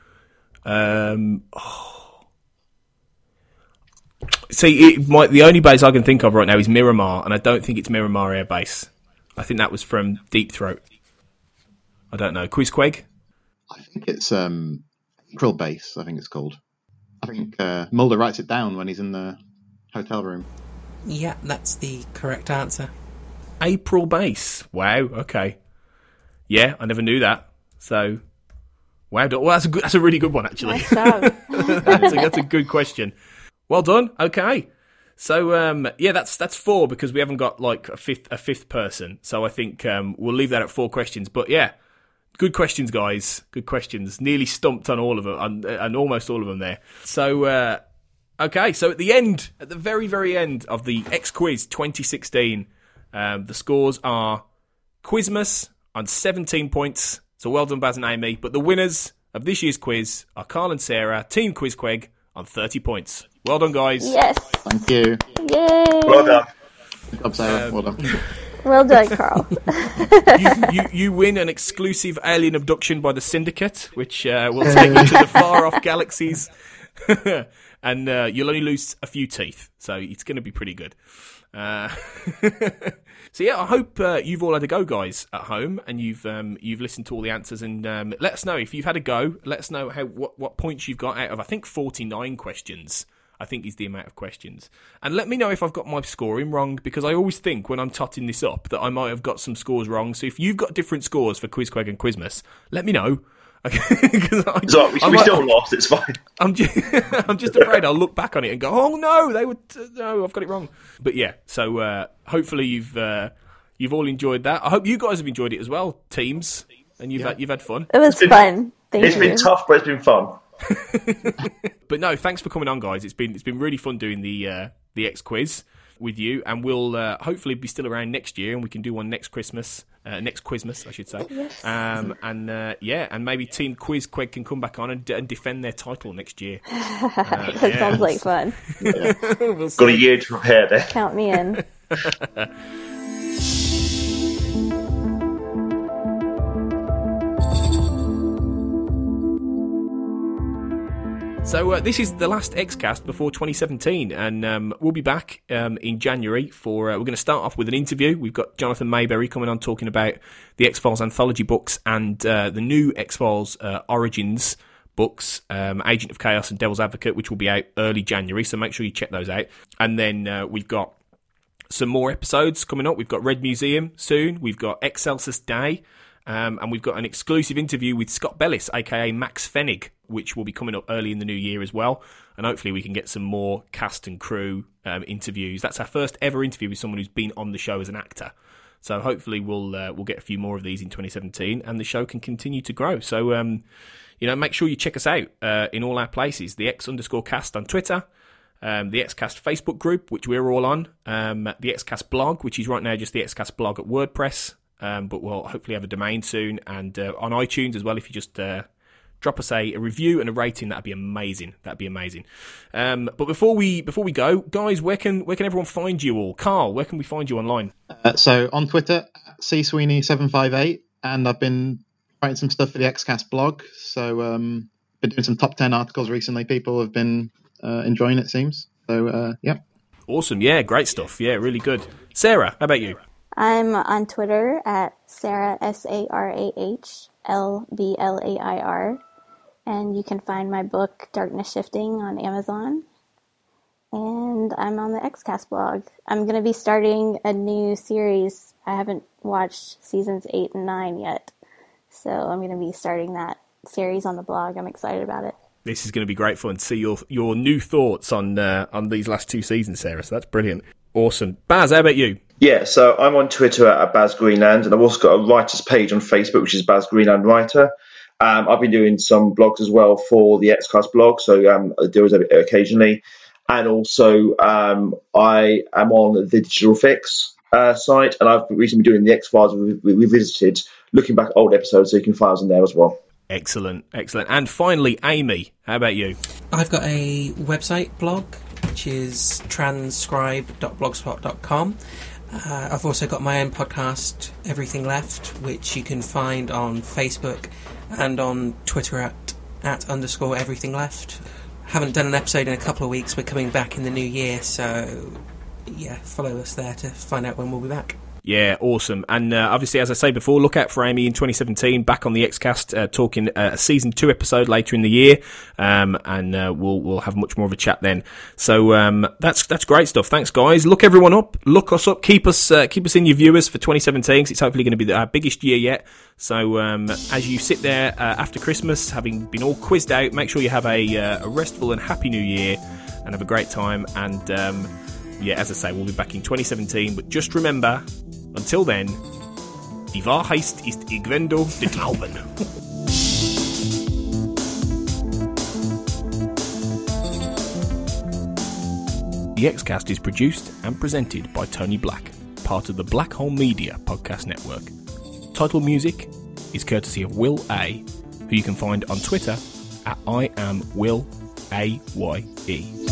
See, the only base I can think of right now is Miramar, and I don't think it's Miramar Air Base. I think that was from Deep Throat. I don't know. Quizqueg? I think it's Krill Base, I think it's called. I think Mulder writes it down when he's in the hotel room. Yeah, that's the correct answer. April Base. Wow, okay. Yeah, I never knew that. So, wow. Well, that's a really good one, actually. Nice job. That's a good question. Well done. Okay. So that's 4 because we haven't got like a fifth person. So I think we'll leave that at 4 questions. But yeah, good questions, guys. Good questions. Nearly stumped on all of them and almost all of them there. So okay, so at the very, very end of the X Quiz 2016, the scores are Quizmas on 17 points. So well done, Baz and Amy. But the winners of this year's quiz are Carl and Sarah, Team Quizqueg, on 30 points. Well done, guys. Yes. Thank you. Yay. Well done. Good job, Sarah. Well done. Well done, Carl. you win an exclusive alien abduction by the Syndicate, which will take you to the far-off galaxies. And you'll only lose a few teeth, so it's going to be pretty good. So yeah, I hope you've all had a go, guys, at home, and you've listened to all the answers, and let us know if you've had a go. Let us know what points you've got out of, I think, 49 questions. I think is the amount of questions. And let me know if I've got my scoring wrong, because I always think when I'm totting this up that I might have got some scores wrong. So if you've got different scores for Quizqueg and Quizmas, let me know. We still lost. It's fine. I'm just afraid I'll look back on it and go, "Oh no, no, I've got it wrong." But yeah, so hopefully you've all enjoyed that. I hope you guys have enjoyed it as well, teams, and you've had fun. It was fun. It's been tough, but it's been fun. But no, thanks for coming on, guys. It's been really fun doing the X Quiz with you, and we'll hopefully be still around next year, and we can do one next Christmas. Next Quizmas, I should say. Yes. And maybe Team Quizqueg can come back on and defend their title next year. That sounds like fun. We'll got a year to prepare there. Count me in. So this is the last Xcast before 2017, and we'll be back in January for. We're going to start off with an interview. We've got Jonathan Mayberry coming on talking about the X-Files anthology books and the new X-Files Origins books, Agent of Chaos and Devil's Advocate, which will be out early January. So make sure you check those out. And then we've got some more episodes coming up. We've got Red Museum soon. We've got Excelsis Day. And we've got an exclusive interview with Scott Bellis, aka Max Fennig, which will be coming up early in the new year as well. And hopefully we can get some more cast and crew interviews. That's our first ever interview with someone who's been on the show as an actor. So hopefully we'll get a few more of these in 2017, and the show can continue to grow. So make sure you check us out in all our places. The X_cast on Twitter. The Xcast Facebook group, which we're all on. The Xcast blog, which is right now just the Xcast blog at WordPress. But we'll hopefully have a domain soon, and on iTunes as well. If you just drop us a review and a rating, that'd be amazing. But before we go, guys, where can everyone find you all? Carl, where can we find you online? So on Twitter, csweeney758, and I've been writing some stuff for the Xcast blog. So been doing some top 10 articles recently. People have been enjoying it, seems. So yeah. Awesome, yeah, great stuff. Yeah, really good. Sarah, how about you? I'm on Twitter at Sarah, SarahLBlair, and you can find my book, Darkness Shifting, on Amazon. And I'm on the Xcast blog. I'm going to be starting a new series. I haven't watched seasons 8 and 9 yet, so I'm going to be starting that series on the blog. I'm excited about it. This is going to be great fun to see your new thoughts on these last 2 seasons, Sarah, so that's brilliant. Awesome. Baz, how about you? Yeah, so I'm on Twitter at Baz Greenland, and I've also got a writer's page on Facebook, which is Baz Greenland Writer. I've been doing some blogs as well for the Xcast blog, so I do it occasionally. And also, I am on the Digital Fix site, and I've recently been doing the X-Files Revisited, looking back at old episodes, so you can find us in there as well. Excellent. And finally, Amy, how about you? I've got a website blog, which is transcribe.blogspot.com. I've also got my own podcast, Everything Left, which you can find on Facebook and on Twitter at @_Everything Left. Haven't done an episode in a couple of weeks. We're coming back in the new year, so yeah, follow us there to find out when we'll be back. Yeah, awesome. And obviously, as I say before, look out for Amy in 2017, back on the Xcast, talking a Season 2 episode later in the year, and we'll have much more of a chat then. So that's great stuff. Thanks, guys. Look everyone up. Look us up. Keep us in your viewers for 2017, because it's hopefully going to be our biggest year yet. So as you sit there after Christmas, having been all quizzed out, make sure you have a restful and happy New Year, and have a great time. And yeah, as I say, we'll be back in 2017. But just remember, until then, die Wahrheit ist irgendwo der Glauben. The Xcast is produced and presented by Tony Black, part of the Black Hole Media podcast network. Title music is courtesy of Will A, who you can find on Twitter at I am Will AYE.